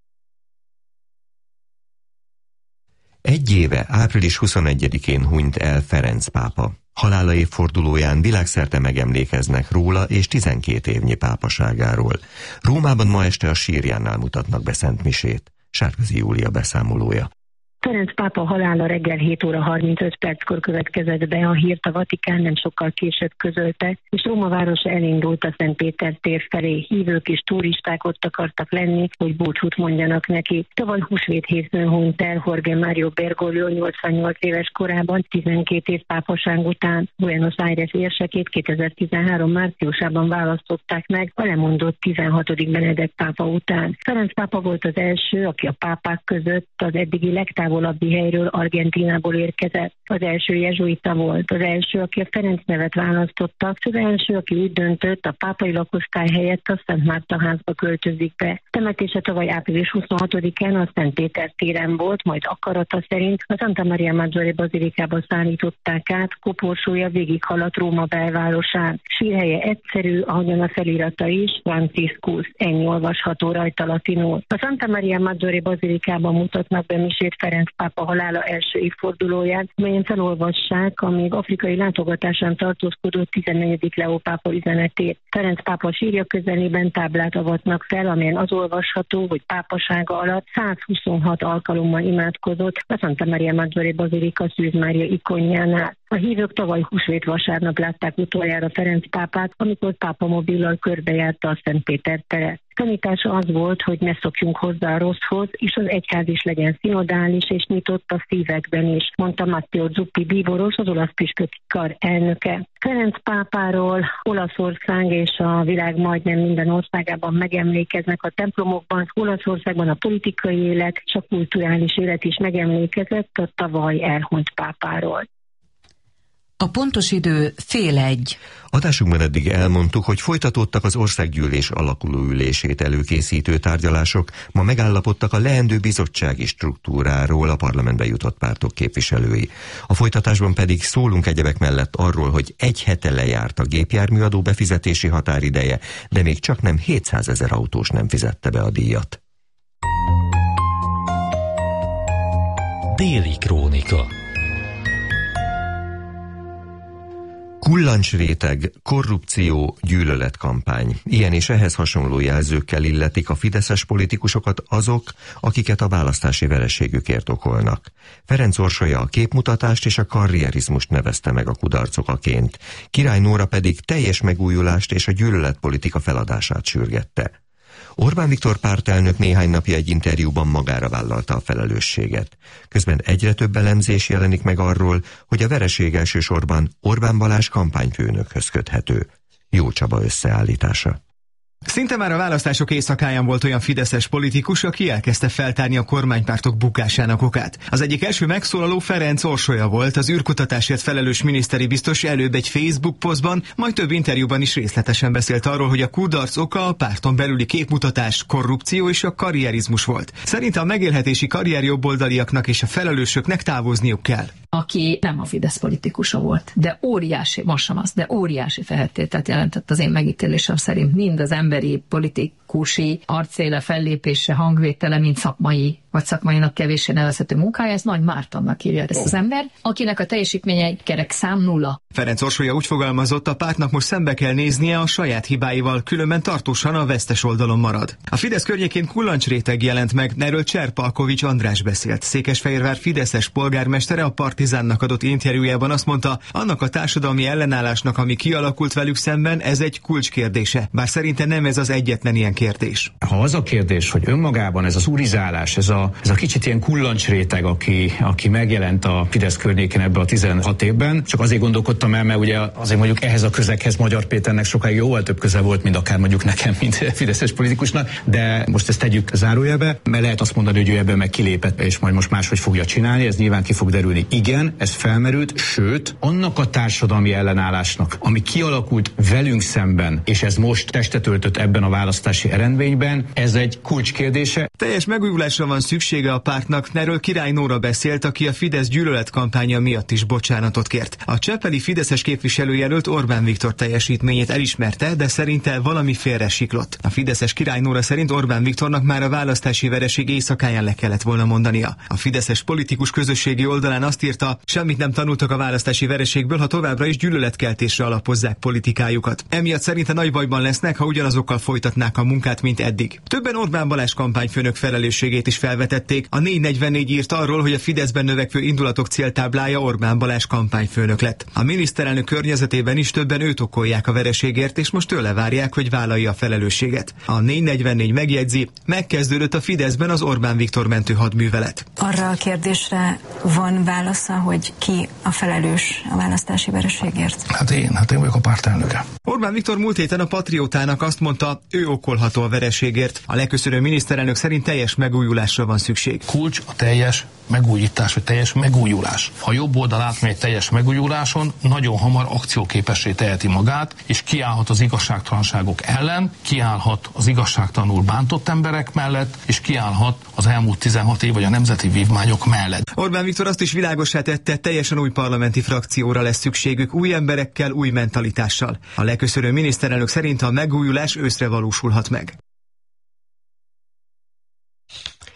Egy éve, április 21-én hunyt el Ferenc pápa. Halála évfordulóján világszerte megemlékeznek róla és 12 évnyi pápaságáról. Rómában ma este a sírjánál mutatnak be szentmisét. Sárközi Júlia beszámolója.
Ferenc pápa halála reggel 7 óra 35 perckor következett be, a hírt a Vatikán nem sokkal később közölte, és Róma városa elindult a Szent Péter tér felé. Hívők és turisták ott akartak lenni, hogy búcsút mondjanak neki. Tavaly húsvét hétfőn hunyt el Jorge Mario Bergoglio 88 éves korában, 12 év pápaság után. Buenos Aires érsekét 2013 márciusában választották meg a lemondott 16. Benedek pápa után. Ferenc pápa volt az első, aki a pápák között az eddigi legtávolabbi helyről, Argentínából érkezett. Az első jezsuita volt, az első, aki a Ferenc nevet választotta, az első, aki úgy döntött, a pápai lakosztály helyett a Szent Márta házba költözik be. Temetése tavaly április 26-án a Szent Péter téren volt, majd akarata szerint a Santa Maria Maggiore bazilikába szállították át, koporsója végighaladt Róma belvárosán. Sírhelye egyszerű, ahogyan a felirata is, Franciscus, ennyi olvasható rajta latinul. A Santa Maria Maggiore bazilikában mutatnak be misét Ferenc pápa halála első évfordulóján, melyen felolvassák a még afrikai látogatásán tartózkodó 14. Leó pápa üzenetét. Ferenc pápa sírja közelében táblát avatnak fel, amelyen az olvasható, hogy pápasága alatt 126 alkalommal imádkozott a Santa Maria Maggiore bazilika Szűz Mária ikonjánál. A hívők tavaly húsvét vasárnap látták utoljára Ferenc pápát, amikor pápamobillal körbejárta a Szentpéter teret. Tanítása az volt, hogy ne szokjunk hozzá a rosszhoz, és az egyház is legyen szinodális és nyitott a szívekben is, mondta Matteo Zuppi bíboros, az olasz püspöki kar elnöke. Ferenc pápáról Olaszország és a világ majdnem minden országában megemlékeznek a templomokban. Olaszországban a politikai élet és a kulturális élet is megemlékezett a tavaly elhunyt pápáról.
A pontos idő 12:30.
Adásunkban eddig elmondtuk, hogy folytatódtak az országgyűlés alakulóülését előkészítő tárgyalások, ma megállapodtak a leendő bizottsági struktúráról a parlamentbe jutott pártok képviselői. A folytatásban pedig szólunk egyebek mellett arról, hogy egy hete lejárt a gépjárműadó befizetési határideje, de még csak nem 700 000 autós nem fizette be a díjat.
Déli krónika.
Kullancsréteg, korrupció, gyűlöletkampány. Ilyen és ehhez hasonló jelzőkkel illetik a fideszes politikusokat azok, akiket a választási vereségükért okolnak. Ferenc Orsolya a képmutatást és a karrierizmust nevezte meg a kudarcokaként. Király Nóra pedig teljes megújulást és a gyűlöletpolitika feladását sürgette. Orbán Viktor pártelnök néhány napja egy interjúban magára vállalta a felelősséget. Közben egyre több elemzés jelenik meg arról, hogy a vereség elsősorban Orbán Balázs kampányfőnökhöz köthető. Jó Csaba összeállítása.
Szinte már a választások éjszakáján volt olyan fideszes politikus, aki elkezdte feltárni a kormánypártok bukásának okát. Az egyik első megszólaló Ferenc Orsolya volt, az űrkutatásért felelős miniszteri biztos, előbb egy Facebook posztban, majd több interjúban is részletesen beszélt arról, hogy a kudarc oka a párton belüli képmutatás, korrupció és a karrierizmus volt. Szerinte a megélhetési karrierjobboldaliaknak és a felelősöknek távozniuk kell.
Aki nem a Fidesz politikusa volt, de óriási, most sem az, de óriási fehettétet jelentett az én megítélésem szerint mind az emberi, politikusi arcéle, fellépése, hangvétele, mint szakmai, vagy szakmainak kevéssé nevezhető munkája, ez Nagy Mártonnak hívja ezt az ember, akinek a teljesítménye egy kerek szám 0.
Ferenc Orsolya úgy fogalmazott, a pártnak most szembe kell néznie a saját hibáival, különben tartósan a vesztes oldalon marad. A Fidesz környékén kullancsréteg jelent meg, erről Cserpalkovics András beszélt. Székesfehérvár fideszes polgármestere a Partizánnak adott interjújában azt mondta, annak a társadalmi ellenállásnak, ami kialakult velük szemben, ez egy kulcskérdése. Bár szerinte nem ez az egyetlen ilyen kérdés.
Ha az a kérdés, hogy önmagában ez az urizálás, ez a kicsit ilyen kullancsréteg, aki megjelent a Fidesz környékén ebbe a 16 évben, csak azért gondolkodtam el, mert ugye azért mondjuk ehhez a közeghez Magyar Péternek sokáig jóval több köze volt, mint akár mondjuk nekem, mint fideszes politikusnak, de most ezt tegyük zárójelbe, mert lehet azt mondani, hogy ő ebben meg kilépett, és majd most máshogy fogja csinálni, ez nyilván ki fog derülni. Igen, ez felmerült, sőt, annak a társadalmi ellenállásnak, ami kialakult velünk szemben, és ez most testet öltött ebben a választási eredményben, ez egy kulcskérdése.
Teljes megújulásra van szüksége a pártnak, erről Király Nóra beszélt, aki a Fidesz gyűlöletkampánya miatt is bocsánatot kért. A csepeli fideszes képviselőjelölt Orbán Viktor teljesítményét elismerte, de szerinte valami félre siklott. A fideszes Király Nóra szerint Orbán Viktornak már a választási vereség éjszakáján le kellett volna mondania. A fideszes politikus közösségi oldalán azt írta, semmit nem tanultak a választási vereségből, ha továbbra is gyűlöletkeltésre alapozzák politikájukat. Emiatt szerinte nagy bajban lesznek, ha ugyanazokkal folytatnák a munkát, mint eddig. Többen Orbán Balázs kampányfőnök felelősségét is felvetették. A 444 írt arról, hogy a Fideszben növekvő indulatok céltáblája Orbán Balázs kampányfőnök lett. A miniszterelnök környezetében is többen őt okolják a vereségért, és most tőle várják, hogy vállalja a felelősséget. A 444 megjegyzi, megkezdődött a Fideszben az Orbán Viktor mentő hadművelet.
Arra a kérdésre van válasza, hogy ki a felelős a választási vereségért?
Hát én vagyok a pártelnöke.
Orbán Viktor múlt héten a Patriótának azt mondta, ő okolható a vereségért. A leköszönő miniszterelnök szerint teljes megújulásra van szükség.
Kulcs a teljes megújítás, vagy teljes megújulás. Ha jobb oldal átmegy egy teljes megújuláson, nagyon hamar akcióképessé teheti magát, és kiállhat az igazságtalanságok ellen, kiállhat az igazságtalanul bántott emberek mellett, és kiállhat az elmúlt 16 év vagy a nemzeti vívmányok mellett.
Orbán Viktor azt is világossá tette, teljesen új parlamenti frakcióra lesz szükségük, új emberekkel, új mentalitással. A leköszönő miniszterelnök szerint a megújulás őszre valósulhat meg.
Múlt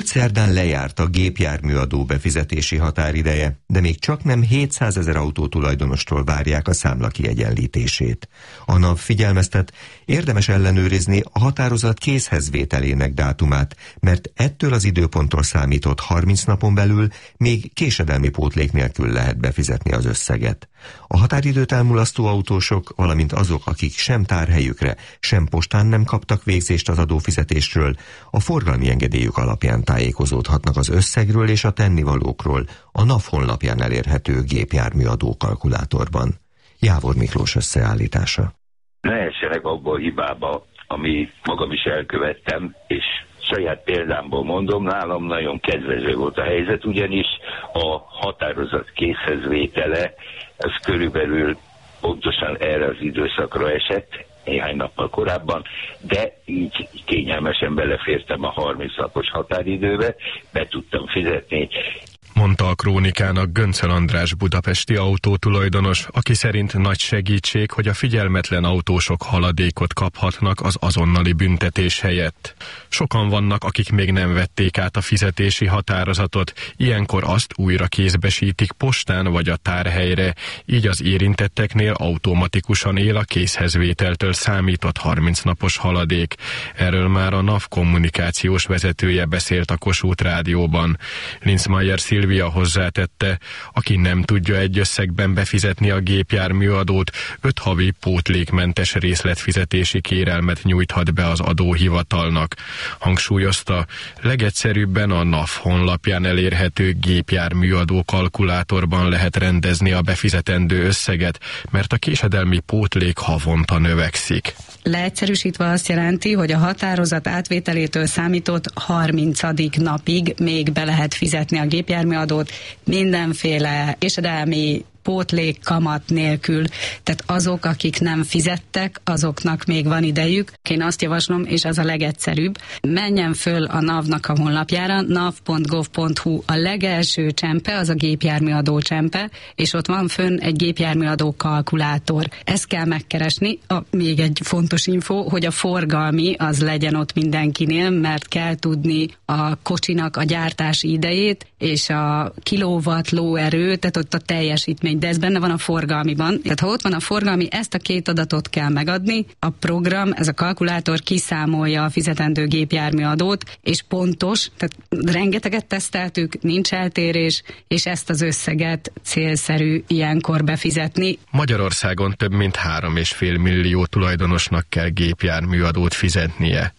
Múlt szerdán lejárt a gépjárműadó befizetési határideje, de még csaknem 700 000 autótulajdonostól várják a számla kiegyenlítését. A NAV figyelmeztet, érdemes ellenőrizni a határozat készhezvételének dátumát, mert ettől az időponttól számított 30 napon belül még késedelmi pótlék nélkül lehet befizetni az összeget. A határidőt elmulasztó autósok, valamint azok, akik sem tárhelyükre, sem postán nem kaptak végzést az adófizetésről, a forgalmi engedélyük alapján tájékozódhatnak az összegről és a tennivalókról a NAV honlapján elérhető gépjárműadó kalkulátorban. Jávor Miklós összeállítása.
Ne essenek abba a hibába, ami magam is elkövettem, és saját példámból mondom, nálam nagyon kedvező volt a helyzet, ugyanis a határozat készhezvétele, ez körülbelül pontosan erre az időszakra esett, néhány nappal korábban, de így kényelmesen belefértem a 30 napos határidőbe, be tudtam fizetni.
Mondta a Krónikának Göncöl András budapesti autótulajdonos, aki szerint nagy segítség, hogy a figyelmetlen autósok haladékot kaphatnak az azonnali büntetés helyett. Sokan vannak, akik még nem vették át a fizetési határozatot, ilyenkor azt újra kézbesítik postán vagy a tárhelyre, így az érintetteknél automatikusan él a készhezvételtől számított 30 napos haladék. Erről már a NAV kommunikációs vezetője beszélt a Kossuth Rádióban. Linzmeier Szilvia hozzátette, aki nem tudja egy összegben befizetni a gépjárműadót, 5 havi pótlékmentes részletfizetési kérelmet nyújthat be az adóhivatalnak. Hangsúlyozta, legegyszerűbben a NAV honlapján elérhető gépjárműadó kalkulátorban lehet rendezni a befizetendő összeget, mert a késedelmi pótlék havonta növekszik.
Leegyszerűsítve azt jelenti, hogy a határozat átvételétől számított 30. napig még be lehet fizetni a gépjárműadót mindenféle késedelmi pótlék kamat nélkül. Tehát azok, akik nem fizettek, azoknak még van idejük. Én azt javaslom, és az a legegyszerűbb, menjen föl a NAV-nak a honlapjára, nav.gov.hu, a legelső csempe, az a gépjárműadó csempe, és ott van fönn egy gépjárműadó kalkulátor. Ezt kell megkeresni. Még egy fontos info, hogy a forgalmi az legyen ott mindenkinél, mert kell tudni a kocsinak a gyártási idejét, és a kilowatt lóerő, tehát ott a teljesítmény, de ez benne van a forgalmiban. Tehát ha ott van a forgalmi, ezt a 2 adatot kell megadni, a program, ez a kalkulátor kiszámolja a fizetendő gépjárműadót, és pontos, tehát rengeteget teszteltük, nincs eltérés, és ezt az összeget célszerű ilyenkor befizetni.
Magyarországon több mint 3,5 millió tulajdonosnak kell gépjárműadót fizetnie.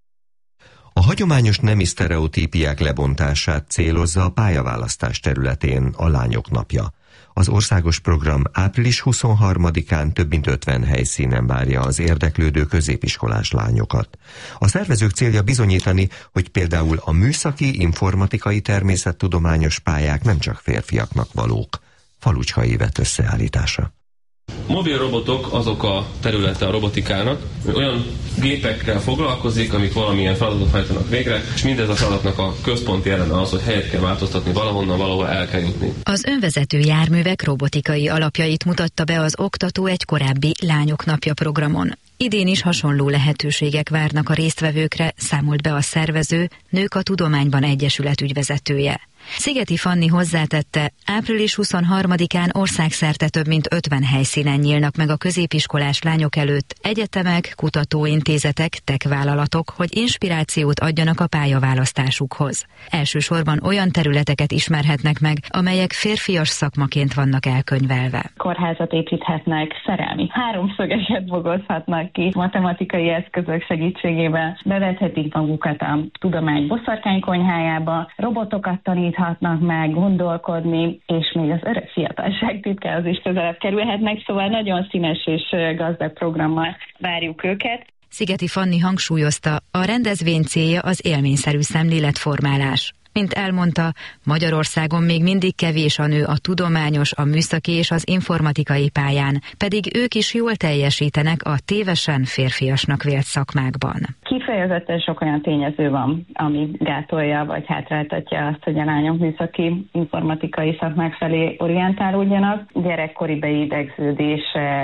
A hagyományos nemi sztereotípiák lebontását célozza a pályaválasztás területén a Lányok Napja. Az országos program április 23-án több mint 50 helyszínen várja az érdeklődő középiskolás lányokat. A szervezők célja bizonyítani, hogy például a műszaki, informatikai, természettudományos pályák nem csak férfiaknak valók. Falucska Évett összeállítása.
Mobil robotok azok a területe a robotikának, olyan gépekkel foglalkozik, amik valamilyen feladatot hajtanak végre, és mindez a feladatnak a központi eleme az, hogy helyet kell változtatni valahonnan, valahol el kell jutni.
Az önvezető járművek robotikai alapjait mutatta be az oktató egy korábbi Lányok Napja programon. Idén is hasonló lehetőségek várnak a résztvevőkre, számolt be a szervező, Nők a Tudományban Egyesület ügyvezetője. Szigeti Fanni hozzátette, április 23-án országszerte több mint 50 helyszínen nyílnak meg a középiskolás lányok előtt egyetemek, kutatóintézetek, tech-vállalatok, hogy inspirációt adjanak a pályaválasztásukhoz. Elsősorban olyan területeket ismerhetnek meg, amelyek férfias szakmaként vannak elkönyvelve.
Kórházat építhetnek, szerelmi háromszögeset bogozhatnak ki, matematikai eszközök segítségével bevethetik magukat a tudomány boszorkánykonyhájába, robotokat taníthatnak meg, gondolkodni, és még az öreg fiatalság titkához is közelebb kerülhetnek, szóval nagyon színes és gazdag programmal várjuk őket.
Szigeti Fanni hangsúlyozta, a rendezvény célja az élményszerű szemléletformálás. Mint elmondta, Magyarországon még mindig kevés a nő a tudományos, a műszaki és az informatikai pályán, pedig ők is jól teljesítenek a tévesen férfiasnak vélt szakmákban.
Kifejezetten sok olyan tényező van, ami gátolja vagy hátráltatja azt, hogy a lányok műszaki, informatikai szakmák felé orientálódjanak. Gyerekkori beidegződések,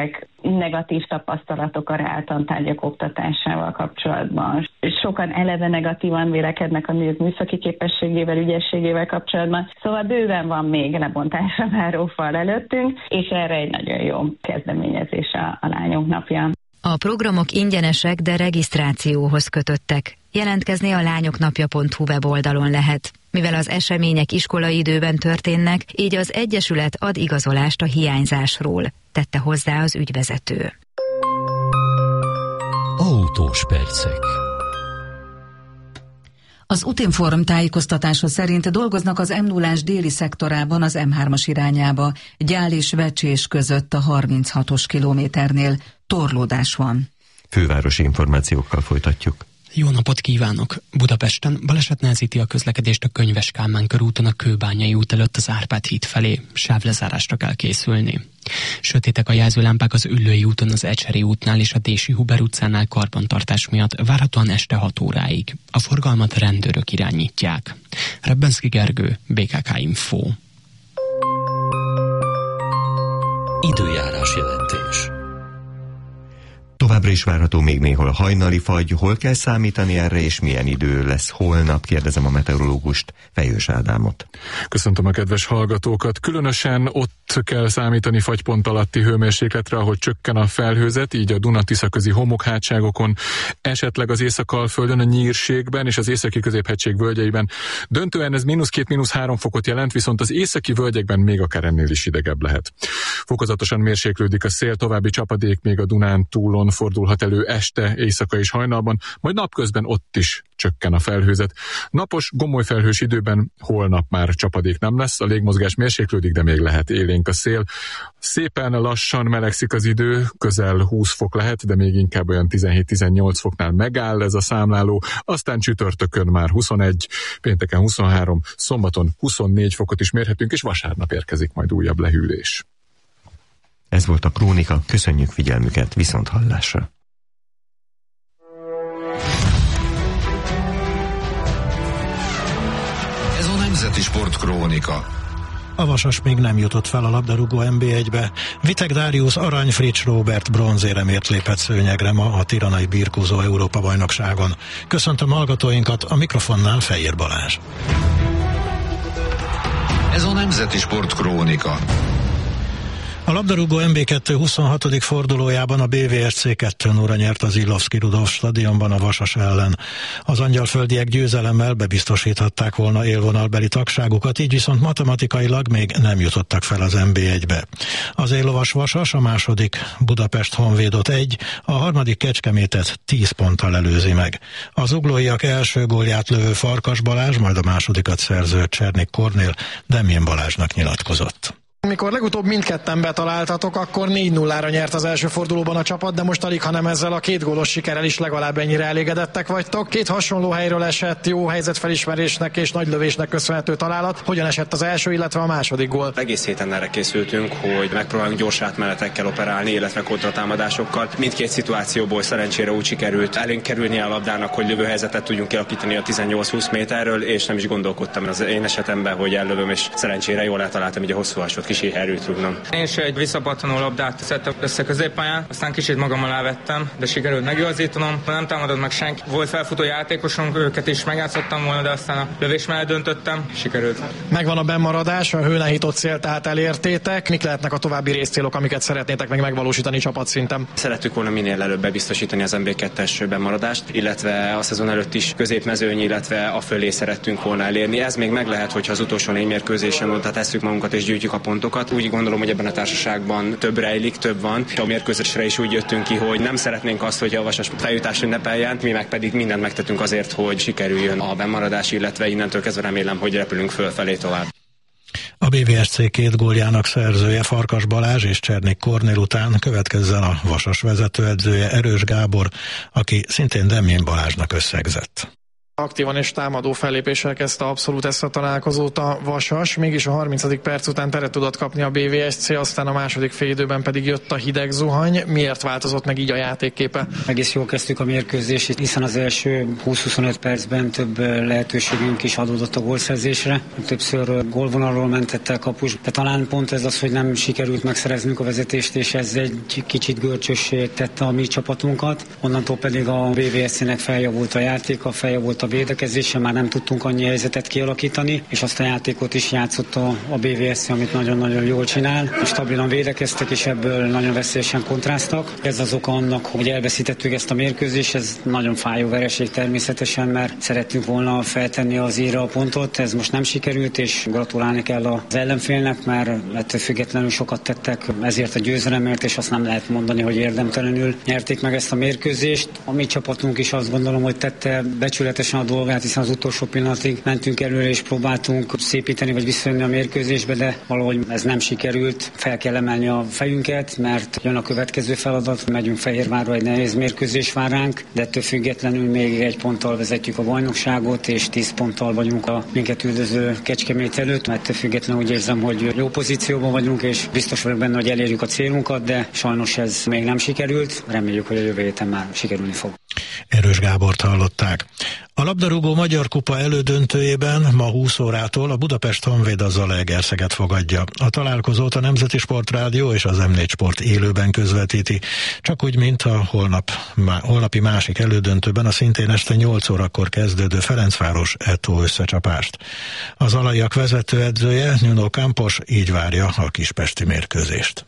negatív tapasztalatok a reáltantárgyak oktatásával kapcsolatban. Sokan eleve negatívan vélekednek a nők műszaki képességével, ügyességével kapcsolatban. Szóval bőven van még lebontásra váró fal előttünk, és erre egy nagyon jó kezdeményezés a Lányok Napja.
A programok ingyenesek, de regisztrációhoz kötöttek. Jelentkezni a lányoknapja.hu weboldalon lehet. Mivel az események iskolai időben történnek, így az Egyesület ad igazolást a hiányzásról, tette hozzá az ügyvezető.
Autós percek.
Az Utinform tájékoztatása szerint dolgoznak az M0-ás déli szektorában az M3-as irányába, Gyál és Vecsés között a 36-os kilométernél. Torlódás van.
Fővárosi információkkal folytatjuk.
Jó napot kívánok! Budapesten baleset nehezíti a közlekedést a Könyves Kálmán körúton a Kőbányai út előtt az Árpád híd felé. Sávlezárásra kell készülni. Sötétek a jelzőlámpák az Üllői úton, az Ecseri útnál és a Dési Huber utcánál karbantartás miatt, várhatóan este 6 óráig. A forgalmat rendőrök irányítják. Rebbenszky Gergő, BKK Info.
Időjárás jelentés.
Továbbra is várható még néhol a hajnali fagy, hol kell számítani erre, és milyen idő lesz holnap, kérdezem a meteorológust, Fejős Ádámot.
Köszöntöm a kedves hallgatókat. Különösen ott kell számítani fagypont alatti hőmérsékletre, ahogy csökken a felhőzet, így a Duna-Tisza közi homokhátságokon, esetleg az Észak-Alföldön, a Nyírségben és az északi középhegység völgyeiben. Döntően ez -2, -3 fokot jelent, viszont az északi völgyekben még akár ennél is hidegebb lehet. Fokozatosan mérséklődik a szél, további csapadék még a Dunán túlon fordulhat elő este, éjszaka és hajnalban, majd napközben ott is csökken a felhőzet. Napos, gomolyfelhős időben holnap már csapadék nem lesz, a légmozgás mérséklődik, de még lehet élénk a szél. Szépen lassan melegszik az idő, közel 20 fok lehet, de még inkább olyan 17-18 foknál megáll ez a számláló, aztán csütörtökön már 21, pénteken 23, szombaton 24 fokot is mérhetünk, és vasárnap érkezik majd újabb lehűlés.
Ez volt a Krónika, köszönjük figyelmüket, viszonthallásra!
Ez a Nemzeti Sport Krónika.
A Vasas még nem jutott fel a labdarúgó NB1-be. Vitek Dáriusz arany, Frics Róbert bronzéremért lépett szőnyegre ma a tiranai birkózó Európa-bajnokságon. Köszöntöm hallgatóinkat, a mikrofonnál Fejér Balázs.
Ez a Nemzeti Sport Krónika.
A labdarúgó MB2 26. fordulójában a BVSC 2-0-ra nyert az Illovszky Rudolf stadionban a Vasas ellen. Az angyalföldiek győzelemmel bebiztosíthatták volna élvonalbeli tagságukat, így viszont matematikailag még nem jutottak fel az MB1-be. Az éllovas Vasas a második Budapest Honvédot 1, a harmadik Kecskemétet 10 ponttal előzi meg. Az zuglóiak első gólját lövő Farkas Balázs, majd a másodikat szerző Csernik Kornél Demjén Balázsnak nyilatkozott.
Mikor legutóbb mindketten betaláltatok, akkor 4-0-ra nyert az első fordulóban a csapat, de most alig, hanem ezzel a 2 gólos sikerrel is legalább ennyire elégedettek vagytok. 2 hasonló helyről esett jó helyzetfelismerésnek és nagy lövésnek köszönhető találat. Hogyan esett az első, illetve a második gól?
Egész héten erre készültünk, hogy megpróbálunk gyors átmenetekkel operálni, illetve kontratámadásokkal. Mindkét szituációból szerencsére úgy sikerült elénk kerülni a labdának, hogy lövőhelyzetet tudjunk kialakítani a 18-20 méterről, és nem is gondolkodtam az én esetemben, hogy ellövöm, és szerencsére jól eltaláltam így a hosszú hasot. Kicsit erőt rúgnom.
Én is egy visszapattanó labdát szedtem össze középpályán, aztán kicsit magam alá vettem, de sikerült megigazítanom. Nem támadott meg senki. Volt felfutó játékosunk, őket is megjátszottam volna, de aztán a lövés mellett döntöttem, sikerült.
Megvan a bennmaradás, a hőnehított célt tehát elértétek. Mik lehetnek a további részcélok, amiket szeretnétek meg megvalósítani csapatszinten?
Szerettük volna minél előbb bebiztosítani az MB2-es bennmaradást, illetve a szezon előtt is középmezőny, illetve a fölé szerettünk volna elérni. Ez még meg lehet, hogyha az utolsó 4 mérkőzésen oda tesszük magunkat és gyűjtjük a pontokat. Úgy gondolom, hogy ebben a társaságban több rejlik, több van. A mérkőzésre is úgy jöttünk ki, hogy nem szeretnénk azt, hogy a Vasas feljutást ünnepeljen, mi meg pedig mindent megtettünk azért, hogy sikerüljön a bennmaradás, illetve innentől kezdve remélem, hogy repülünk fölfelé tovább.
A BVSC 2 góljának szerzője Farkas Balázs és Csernik Kornél után következzen a Vasas vezetőedzője Erős Gábor, aki szintén Demjén Balázsnak összegzett.
Aktívan és támadó fellépéssel kezdte abszolút ezt a találkozót a Vasas, mégis a 30. perc után teret tudott kapni a BVSC, aztán a második félidőben pedig jött a hideg zuhany. Miért változott meg így a játékképe?
Egész jól kezdtük a mérkőzést, hiszen az első 20-25 percben több lehetőségünk is adódott a gólszerzésre. Többször gólvonalról mentette a kapus, de talán pont ez az, hogy nem sikerült megszereznünk a vezetést, és ez egy kicsit görcsössé tette a mi csapatunkat. Onnantól pedig a BVSC-nek feljavult a játéka, feljavult a védekezése, már nem tudtunk annyi helyzetet kialakítani, és azt a játékot is játszott a BVSC, amit nagyon-nagyon jól csinál. Stabilan védekeztek, és ebből nagyon veszélyesen kontráztak. Ez az oka annak, hogy elveszítettük ezt a mérkőzést, ez nagyon fájó vereség természetesen, mert szerettünk volna feltenni az íra a pontot, ez most nem sikerült, és gratulálni kell az ellenfélnek, mert ettől függetlenül sokat tettek ezért a győzelemért, és azt nem lehet mondani, hogy érdemtelenül nyerték meg ezt a mérkőzést. A mi csapatunk is azt gondolom, hogy tette becsületesen a dolgát, hiszen az utolsó pillanatig mentünk előre, és próbáltunk szépíteni vagy visszajönni a mérkőzésbe, de valahogy ez nem sikerült. Fel kell emelni a fejünket, mert jön a következő feladat, megyünk Fehérvárra, egy nehéz mérkőzés vár ránk, de ettől függetlenül még egy ponttal vezetjük a bajnokságot, és 10 ponttal vagyunk a minket üldöző Kecskemét előtt. Ettől függetlenül úgy érzem, hogy jó pozícióban vagyunk, és biztos vagyok benne, hogy elérjük a célunkat, de sajnos ez még nem sikerült. Reméljük, hogy a jövő héten már sikerülni fog.
Erős Gábort hallották. A labdarúgó Magyar Kupa elődöntőjében ma 20 órától a Budapest Honvéd a Zalaegerszeget fogadja. A találkozót a Nemzeti Sportrádió és az M4 Sport élőben közvetíti, csak úgy, mint a holnapi másik elődöntőben a szintén este 8 órakor kezdődő Ferencváros Eto összecsapást. Az zalaiak vezetőedzője, Nuno Campos így várja a kispesti mérkőzést.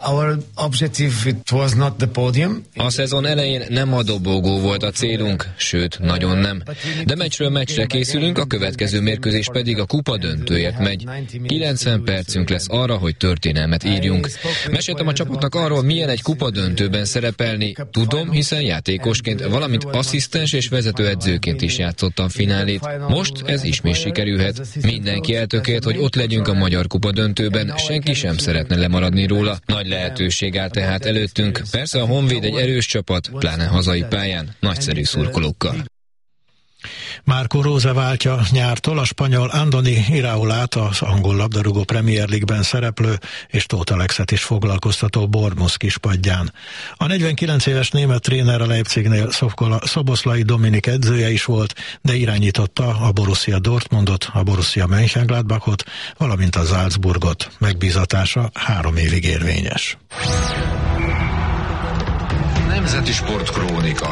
A szezon elején nem a dobogó volt a célunk, sőt, nagyon nem. De meccsről meccsre készülünk, a következő mérkőzés pedig a kupa döntőért megy. 90 percünk lesz arra, hogy történelmet írjunk. Meséltem a csapatnak arról, milyen egy kupa döntőben szerepelni. Tudom, hiszen játékosként, valamint asszisztens és vezetőedzőként is játszottam finálét. Most ez ismét sikerülhet. Mindenki eltökélt, hogy ott legyünk a Magyar Kupa döntőben, senki sem szeretne lemaradni róla. Nagy lehetőség áll tehát előttünk. Persze a Honvéd egy erős csapat, pláne hazai pályán, nagyszerű szurkolókkal.
Marco Rose váltja nyártól a spanyol Andoni Iraolát, az angol labdarúgó Premier League-ben szereplő és Tóth Alexet is foglalkoztató Bournemouth kispadján. A 49 éves német tréner a Leipzignél Szoboszlai Dominik edzője is volt, de irányította a Borussia Dortmundot, a Borussia Mönchengladbachot, valamint a Salzburgot. Megbízatása 3 évig érvényes.
Nemzeti Sport Krónika.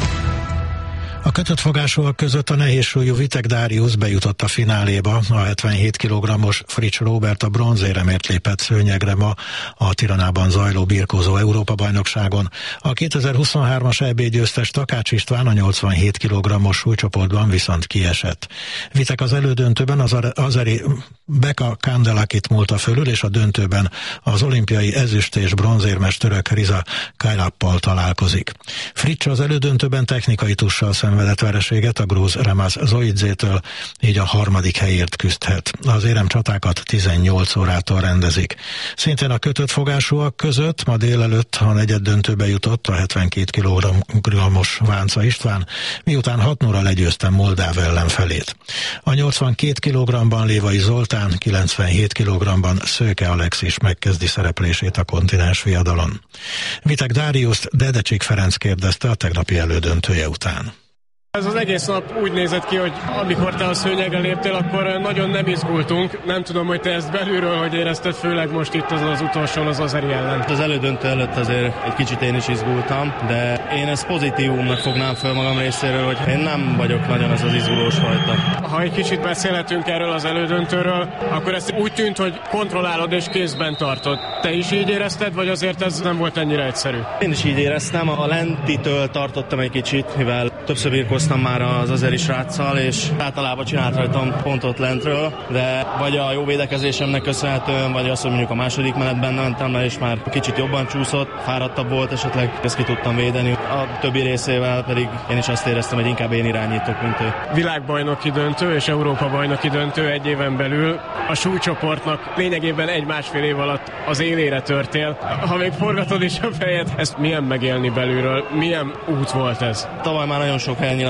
A kötött fogásúak között a nehézsúlyú Vitek Darius bejutott a fináléba. A 77 kg-os Fritsch Róbert a bronzéremért lépett szőnyegre ma a Tiranában zajló birkózó Európa-bajnokságon. A 2023-as EB győztes Takács István a 87 kg-os súlycsoportban viszont kiesett. Vitek az elődöntőben az azeri Beka Kandelakit múlta fölül, és a döntőben az olimpiai ezüst- és bronzérmes török Riza Kajlappal találkozik. Fritsch az elődöntőben technikai tussal szenvedett vereséget a grúz Remaz Zoidzétől, így a 3. helyért küzdhet. Az éremcsatákat 18 órától rendezik. Szintén a kötött fogásúak között ma délelőtt a negyeddöntőbe jutott a 72 kg-os Vánca István, miután 6 óra legyőzte Moldáv ellenfelét. A 82 kg-ban Lévai Zoltán, 97 kg-ban Szőke Alex is megkezdi szereplését a kontinens viadalon. Vitek Dariust Dedecsik Ferenc kérdezte a tegnapi elődöntője után.
Ez az egész nap úgy nézett ki, hogy amikor te a szőnyegre léptél, akkor nagyon nem izgultunk. Nem tudom, hogy te ezt belülről, hogy érezted, főleg most itt azon az utolsón az azeri ellen.
Az elődöntő előtt azért egy kicsit én is izgultam, de én ezt pozitívumnak fognám fel magam részéről, hogy én nem vagyok nagyon az izgulós fajta.
Ha egy kicsit beszélhetünk erről az elődöntőről, akkor ezt úgy tűnt, hogy kontrollálod és kézben tartod. Te is így érezted, vagy azért ez nem volt ennyire egyszerű?
Én is így éreztem, a lentitől tartottam egy kicsit, mivel többször birkoztam már az azeri sráccal, és általában csinált rajtam pontot lentről, de vagy a jó védekezésemnek köszönhetően, vagy az, hogy mondjuk a második menetben mentem le, és már kicsit jobban csúszott, fáradtabb volt esetleg, ezt ki tudtam védeni. A többi részével pedig én is azt éreztem, hogy inkább én irányítok, mint ő.
Világbajnoki döntő és Európa-bajnoki döntő egy éven belül. A súlycsoportnak lényegében 1-1,5 év alatt az élére törtél. Ha még forgatod is a fejed, ezt milyen megélni belülről? Milyen út volt ez?
Tavaly már nagyon sok helyen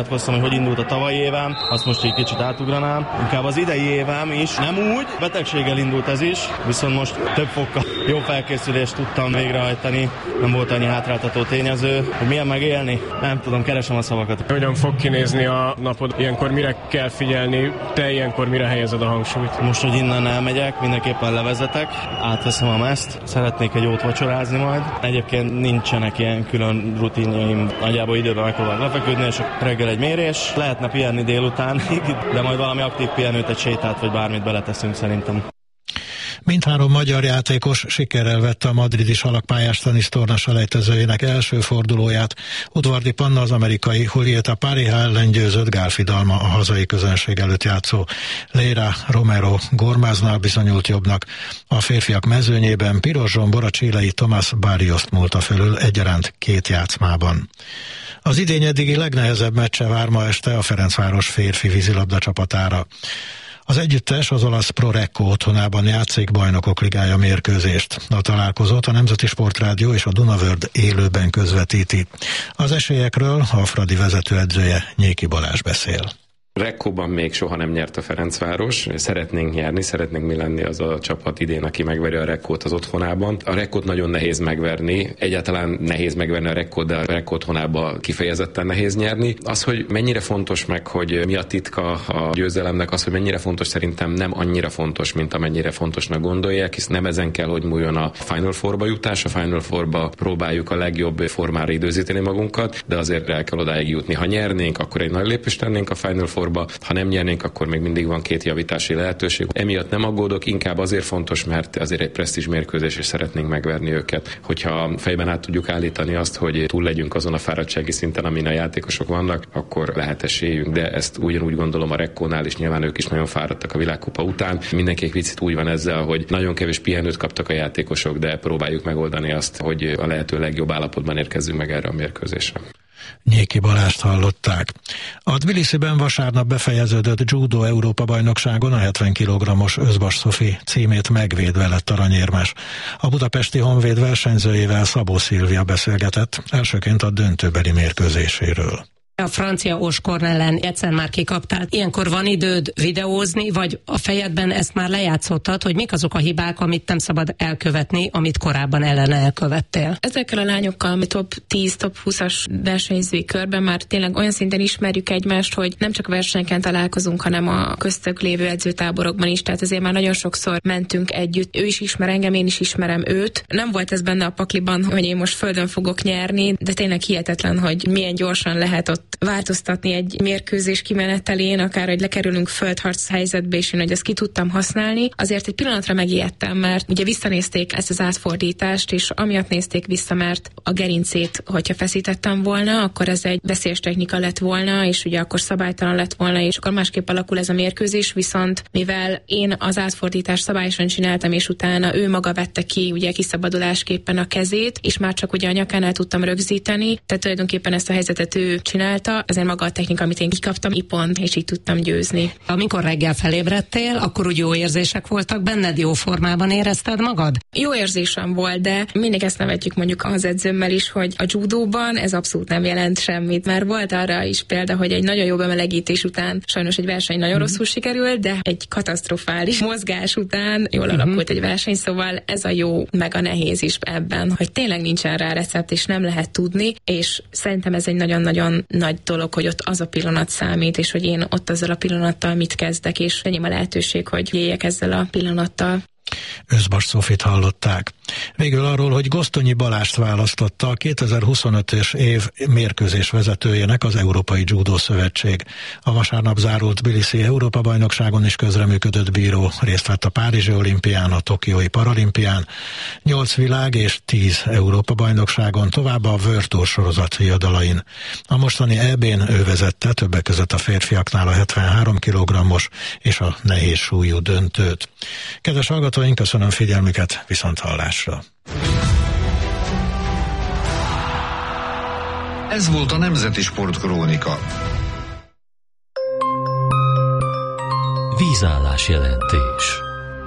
vitatkoztam, hogy indult a tavalyi évem, azt most egy kicsit átugranám. Inkább az idei évem is, nem úgy, betegséggel indult ez is, viszont most több fokkal jó felkészülést tudtam végrehajtani, nem volt annyi hátráltató tényező. Hogy milyen megélni? Nem tudom, keresem a szavakat.
Hogyan fog kinézni a napod? Ilyenkor mire kell figyelni? Te ilyenkor mire helyezed a hangsúlyt?
Most, hogy innen elmegyek, mindenképpen levezetek, átveszem a meszt, szeretnék egy jót vacsorázni majd. Egyébként nincsenek ilyen külön rutinjaim, nagyjából időben megpróbálok lefeküdni, és reggel egy mérés. Lehetne pihenni délutánig, de majd valami aktív pihenőt, egy sétát vagy bármit beleteszünk szerintem.
Mindhárom magyar játékos sikerrel vette a madridi salakpályás tenisztorna selejtezőjének első fordulóját. Udvardi Panna az amerikai Julieta Pareja ellen győzött, Gálfi Dalma a hazai közönség előtt játszó Leira Romero Gormáznál bizonyult jobbnak. A férfiak mezőnyében Piros Zsombor a chilei Tomás Barrioszt múlta fölül egyaránt 2 játszmában. Az idény eddigi legnehezebb meccse vár ma este a Ferencváros férfi vízilabda csapatára. Az együttes az olasz Pro Recco otthonában játszik Bajnokok Ligája mérkőzést. A találkozót a Nemzeti Sportrádió és a Dunavörd élőben közvetíti. Az esélyekről a Fradi vezetőedzője Nyéki Balázs beszél.
Rekkóban még soha nem nyert a Ferencváros, szeretnénk nyerni, szeretnénk mi lenni az a csapat idén, aki megveri a Rekkót az otthonában. A Rekkót nagyon nehéz megverni, egyáltalán nehéz megverni a Rekkót, de a Rekkó otthonában kifejezetten nehéz nyerni. Az, hogy mennyire fontos meg, hogy mi a titka a győzelemnek, az, hogy mennyire fontos, szerintem nem annyira fontos, mint amennyire fontosnak gondolják, hisz nem ezen kell, hogy múljon a Final Four-ba jutás, a Final Four-ba próbáljuk a legjobb formára időzíteni magunkat, de azért el kell odáig jutni. Ha nyernénk, akkor egy nagy lépést tennénk a Final Four. Ha nem nyernénk, akkor még mindig van 2 javítási lehetőség. Emiatt nem aggódok, inkább azért fontos, mert azért egy presztízs mérkőzés, és szeretnénk megverni őket. Hogyha fejben át tudjuk állítani azt, hogy túl legyünk azon a fáradtsági szinten, amin a játékosok vannak, akkor lehet esélyünk, de ezt ugyanúgy gondolom a Rekkónál is, nyilván ők is nagyon fáradtak a világkupa után. Mindenki egy picit úgy van ezzel, hogy nagyon kevés pihenőt kaptak a játékosok, de próbáljuk megoldani azt, hogy a lehető legjobb állapotban érkezzünk meg erre a mérkőzésre.
Nyéki Balást hallották. A Tbilisiben vasárnap befejeződött judo Európa-bajnokságon a 70 kg-os Özbas Szofi címét megvédve lett aranyérmes. A budapesti Honvéd versenyzőjével Szabó Szilvia beszélgetett, elsőként a döntőbeli mérkőzéséről.
A francia Oskorn ellen egyszer már kikaptál. Ilyenkor van időd videózni, vagy a fejedben ezt már lejátszottad, hogy mik azok a hibák, amit nem szabad elkövetni, amit korábban ellene elkövettél?
Ezekkel a lányokkal mi top 10, top 20-as versenyzői körben már tényleg olyan szinten ismerjük egymást, hogy nem csak versenyeken találkozunk, hanem a köztük lévő edzőtáborokban is, tehát ezért már nagyon sokszor mentünk együtt. Ő is ismer engem, én is ismerem őt. Nem volt ez benne a pakliban, hogy én most földön fogok nyerni, de tényleg hihetetlen, hogy milyen gyorsan lehet ott változtatni egy mérkőzés kimenetelén, akár hogy lekerülünk földharc helyzetbe, és én hogy ezt ki tudtam használni. Azért egy pillanatra megijedtem, mert ugye visszanézték ezt az átfordítást, és amiatt nézték vissza, mert a gerincét, hogyha feszítettem volna, akkor ez egy veszélyes technika lett volna, és ugye akkor szabálytalan lett volna, és akkor másképp alakul ez a mérkőzés, viszont mivel én az átfordítást szabályosan csináltam, és utána ő maga vette ki ugye kiszabadulásképpen a kezét, és már csak ugye a nyakánál tudtam rögzíteni, tehát tulajdonképpen ezt a helyzetet ő csinálta, ezért maga a technika, amit én kikaptam, pont, és így tudtam győzni.
Amikor reggel felébredtél, akkor úgy jó érzések voltak benned, jó formában érezted magad?
Jó érzésem volt, de mindig ezt nevetjük mondjuk az edzőmmel is, hogy a judóban ez abszolút nem jelent semmit, mert volt arra is példa, hogy egy nagyon jó bemelegítés után sajnos egy verseny nagyon rosszul sikerült, de egy katasztrofális mozgás után jól alakult egy verseny, szóval ez a jó meg a nehéz is ebben, hogy tényleg nincsen rá recept, és nem lehet tudni, és szerintem ez egy nagyon-nagyon nagy dolog, hogy ott az a pillanat számít, és hogy én ott azzal a pillanattal mit kezdek, és enyém a lehetőség, hogy éljek ezzel a pillanattal.
Özbas Szofit hallották. Végül arról, hogy Gosztonyi Balást választotta a 2025-ös év mérkőzés vezetőjének az Európai Judo Szövetség. A vasárnap zárult Tbilisi Európa-bajnokságon is közreműködött bíró részt vett a Párizsi olimpián, a Tokiói paralimpián, 8 világ és 10 Európa-bajnokságon, továbbá a World Tour sorozat viadalain. A mostani EB-n ő vezette többek között a férfiaknál a 73 kg-os és a nehéz súlyú döntőt. Kedves hallgatóink, köszönöm figyelmüket, viszonthallásra!
Ez volt a Nemzeti Sportkrónika.
Vízállás jelentés.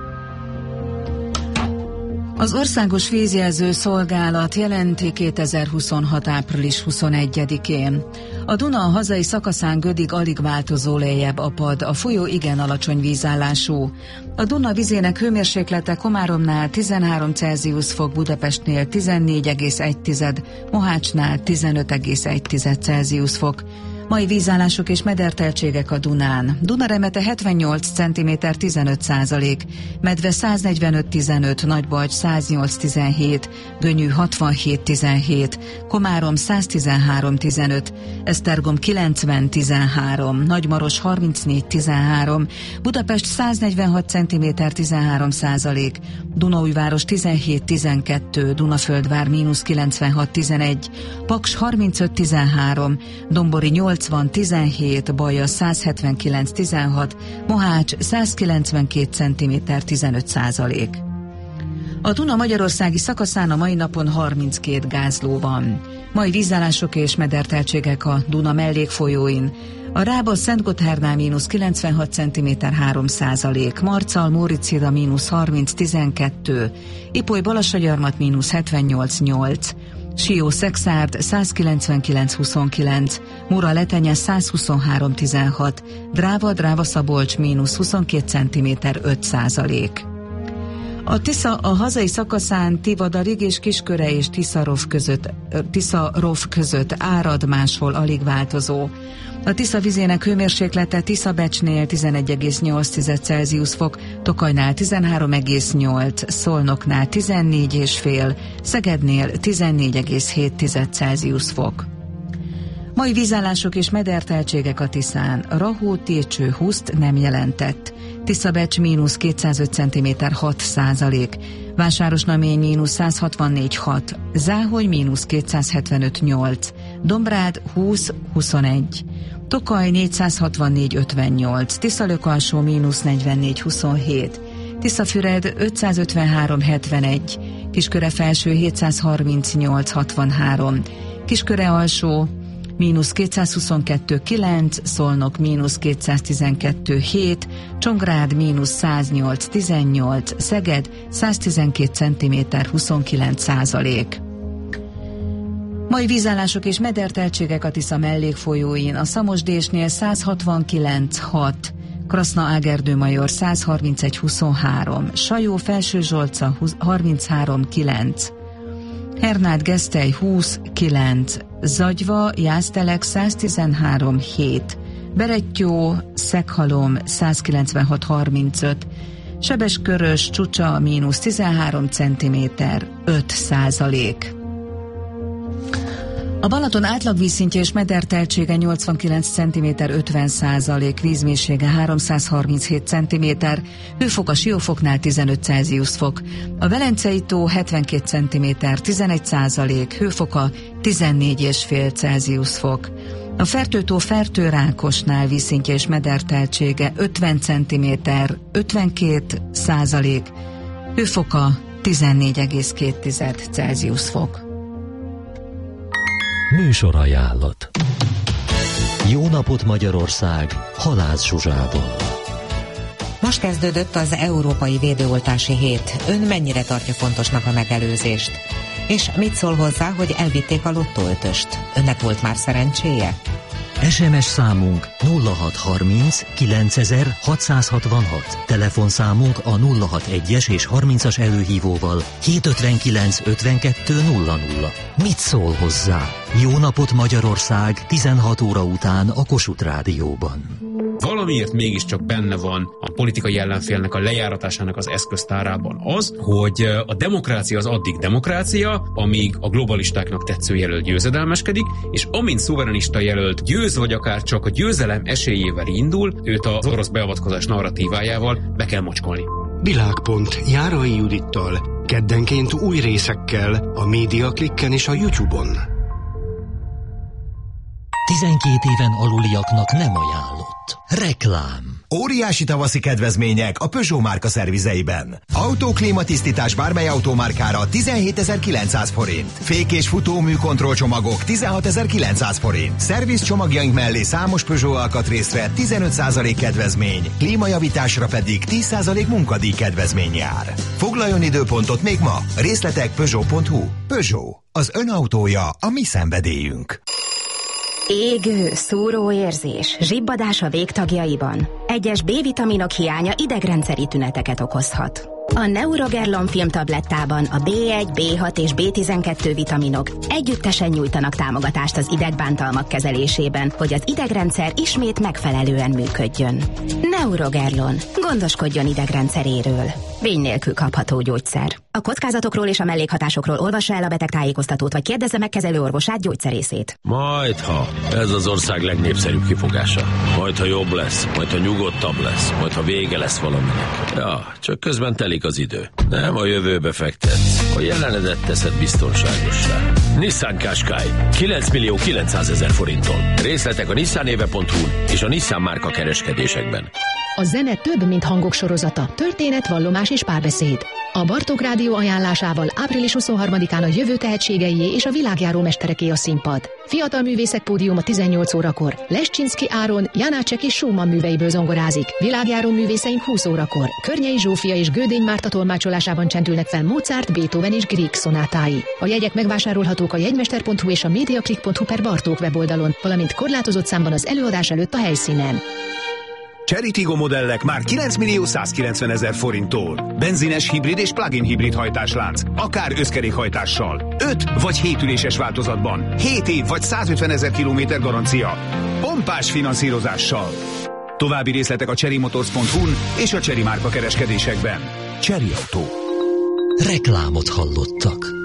Az Országos Vízjelző Szolgálat jelenti 2026. április 21-én. A Duna a hazai szakaszán Gödig alig változó, lejjebb apad, a folyó igen alacsony vízállású. A Duna vizének hőmérséklete Komáromnál 13 Celsius fok, Budapestnél 14,1, Mohácsnál 15,1 Celsius fok. Mai vízállások és mederteltségek a Dunán. Dunaremete 78 cm 15%, Medve 145-15, Nagybalcs 108-17, Gönyű 67-17, Komárom 113-15, Esztergom 90-13, Nagymaros 34-13, Budapest 146 cm 13%, Dunaújváros 17-12, Dunaföldvár -96-11, Paks 35-13, Dombori 80-17, Baja 179-16, Mohács 192 cm 15%. A Duna magyarországi szakaszán a mai napon 32 gázló van. Mai vízállások és mederteltségek a Duna mellékfolyóin. A Rába Szentgotthárnál -96 cm 3%, Marcal Móricida -30-12, Ipoly Balassagyarmat -78-8, Sió Szexárd 199-29, Mura Letenye 123-16, Dráva Szabolcs -22 cm 5%. A Tisza a hazai szakaszán Tivadarig és Kisköre és Tiszarov között árad, máshol alig változó. A Tisza vizének hőmérséklete Tiszabecsnél 11,8 Celsius fok, Tokajnál 13,8, Szolnoknál 14,5, Szegednél 14,7 Celsius fok. Mai vízállások és mederteltségek a Tiszán. Rahó Técső Huszt nem jelentett. Tiszabecs -205 cm 6%, Vásárosnamény -164,6, Záholy -275,8, Dombrád 20-21, Tokaj 464,58, Tiszalök-alsó -44,27, Tiszafüred 553,71, Kisköre-felső 738,63, Kisköre-alsó -222,9, Szolnok -212,7, Csongrád -108,18, Szeged 112 cm 29%. Mai vízállások és mederteltségek a Tisza mellékfolyóin. A Szamosdésnél 169,6, Kraszna-Ágerdő-Major 131,23, Sajó-Felső-Zsolca 33,9, Hernád-Gesztely 20,9, Zagyva, Jásztelek 113,7, Berettyó, Szeghalom 196,35, Sebeskörös, Csúcsa -13 cm 5%. A Balaton átlagvízszintje és mederteltsége 89 cm 50%, vízmélysége 337 cm, hőfok a Siófoknál 15 Celsius fok, a Velencei tó 72 cm 11%, hőfoka 14,5 Celsius fok. A Fertőtó Fertőrákosnál vízszintje és mederteltsége 50 cm 52%, hőfoka 14,2 Celsius fok.
Műsorajánlat. Jó napot Magyarország, Halász Zsuzsából.
Most kezdődött az Európai Védőoltási Hét. Ön mennyire tartja fontosnak a megelőzést? És mit szól hozzá, hogy elvitték a lottóötöst? Önnek volt már szerencséje?
SMS számunk 0630 9666. Telefonszámunk a 061-es és 30-as előhívóval 759 52 00. Mit szól hozzá? Jó napot Magyarország 16 óra után a Kossuth Rádióban.
Valamiért mégiscsak benne van a politikai ellenfélnek a lejáratásának az eszköztárában az, hogy a demokrácia az addig demokrácia, amíg a globalistáknak tetsző jelölt győzedelmeskedik, és amint szuverenista jelölt győz, vagy akár csak a győzelem esélyével indul, őt az orosz beavatkozás narratívájával be kell mocskolni.
Világpont Járai Judittal, keddenként új részekkel a Média Klikken és a YouTube-on.
12 éven aluliaknak nem ajánlott. Reklám.
Óriási tavaszi kedvezmények a Peugeot márka szervizeiben. Autóklímatisztítás bármely autómárkára 17.900 forint. Fék- és futómű kontrollcsomagok 16.900 forint. Szerviz csomagjaink mellé számos Peugeot alkatrészre 15% kedvezmény, klímajavításra pedig 10% munkadíj kedvezmény jár. Foglaljon időpontot még ma. Részletek Peugeot.hu. Peugeot. Az ön autója a mi szenvedélyünk.
Égő, szúró érzés, zsibbadás a végtagjaiban. Egyes B-vitaminok hiánya idegrendszeri tüneteket okozhat. A Neurogerlon filmtablettában a B1, B6 és B12 vitaminok együttesen nyújtanak támogatást az idegbántalmak kezelésében, hogy az idegrendszer ismét megfelelően működjön. Neurogerlon. Gondoskodjon idegrendszeréről. Vény nélkül kapható gyógyszer. A kockázatokról és a mellékhatásokról olvassa el a betegtájékoztatót, vagy kérdezze meg kezelőorvosát, gyógyszerészét.
Majdha. Ez az ország legnépszerűbb kifogása. Majdha jobb lesz, majdha nyugodtabb lesz, majdha vége lesz valaminek. Ja, csak közben telik az idő. Nem a jövőbe fektetsz, a jelenedet teszed biztonságossá. Nissan Qashqai 9.900.000 forinttól. Részletek a nissanéve.hu és a Nissan márka kereskedésekben.
A zene több, mint hangok sorozata, történet, vallomás és párbeszéd. A Bartók Rádió ajánlásával április 23-án a jövő tehetségeié és a világjáró mestereké a színpad. Fiatal művészek pódiuma 18 órakor. Lesczynszky Áron, Janácsek és Schumann műveiből zongorázik. Világjáró művészeink 20 órakor. Környei Zsófia és Gödény Márta tolmácsolásában csendülnek fel Mozart, Beethoven és Grieg szonátái. A jegyek megvásárolhatók a jegymester.hu és a mediaclick.hu per Bartók weboldalon, valamint korlátozott számban az előadás előtt a helyszínen.
Chery Tiggo modellek már 9.190.000 forinttól. Benzines, hibrid és plug-in hibrid hajtáslánc, akár összkerékhajtással. 5 vagy 7 üléses változatban. 7 év vagy 150.000 kilométer garancia. Pompás finanszírozással. További részletek a cherrymotors.hu-n és a Chery márka kereskedésekben. Chery Autó.
Reklámot hallottak.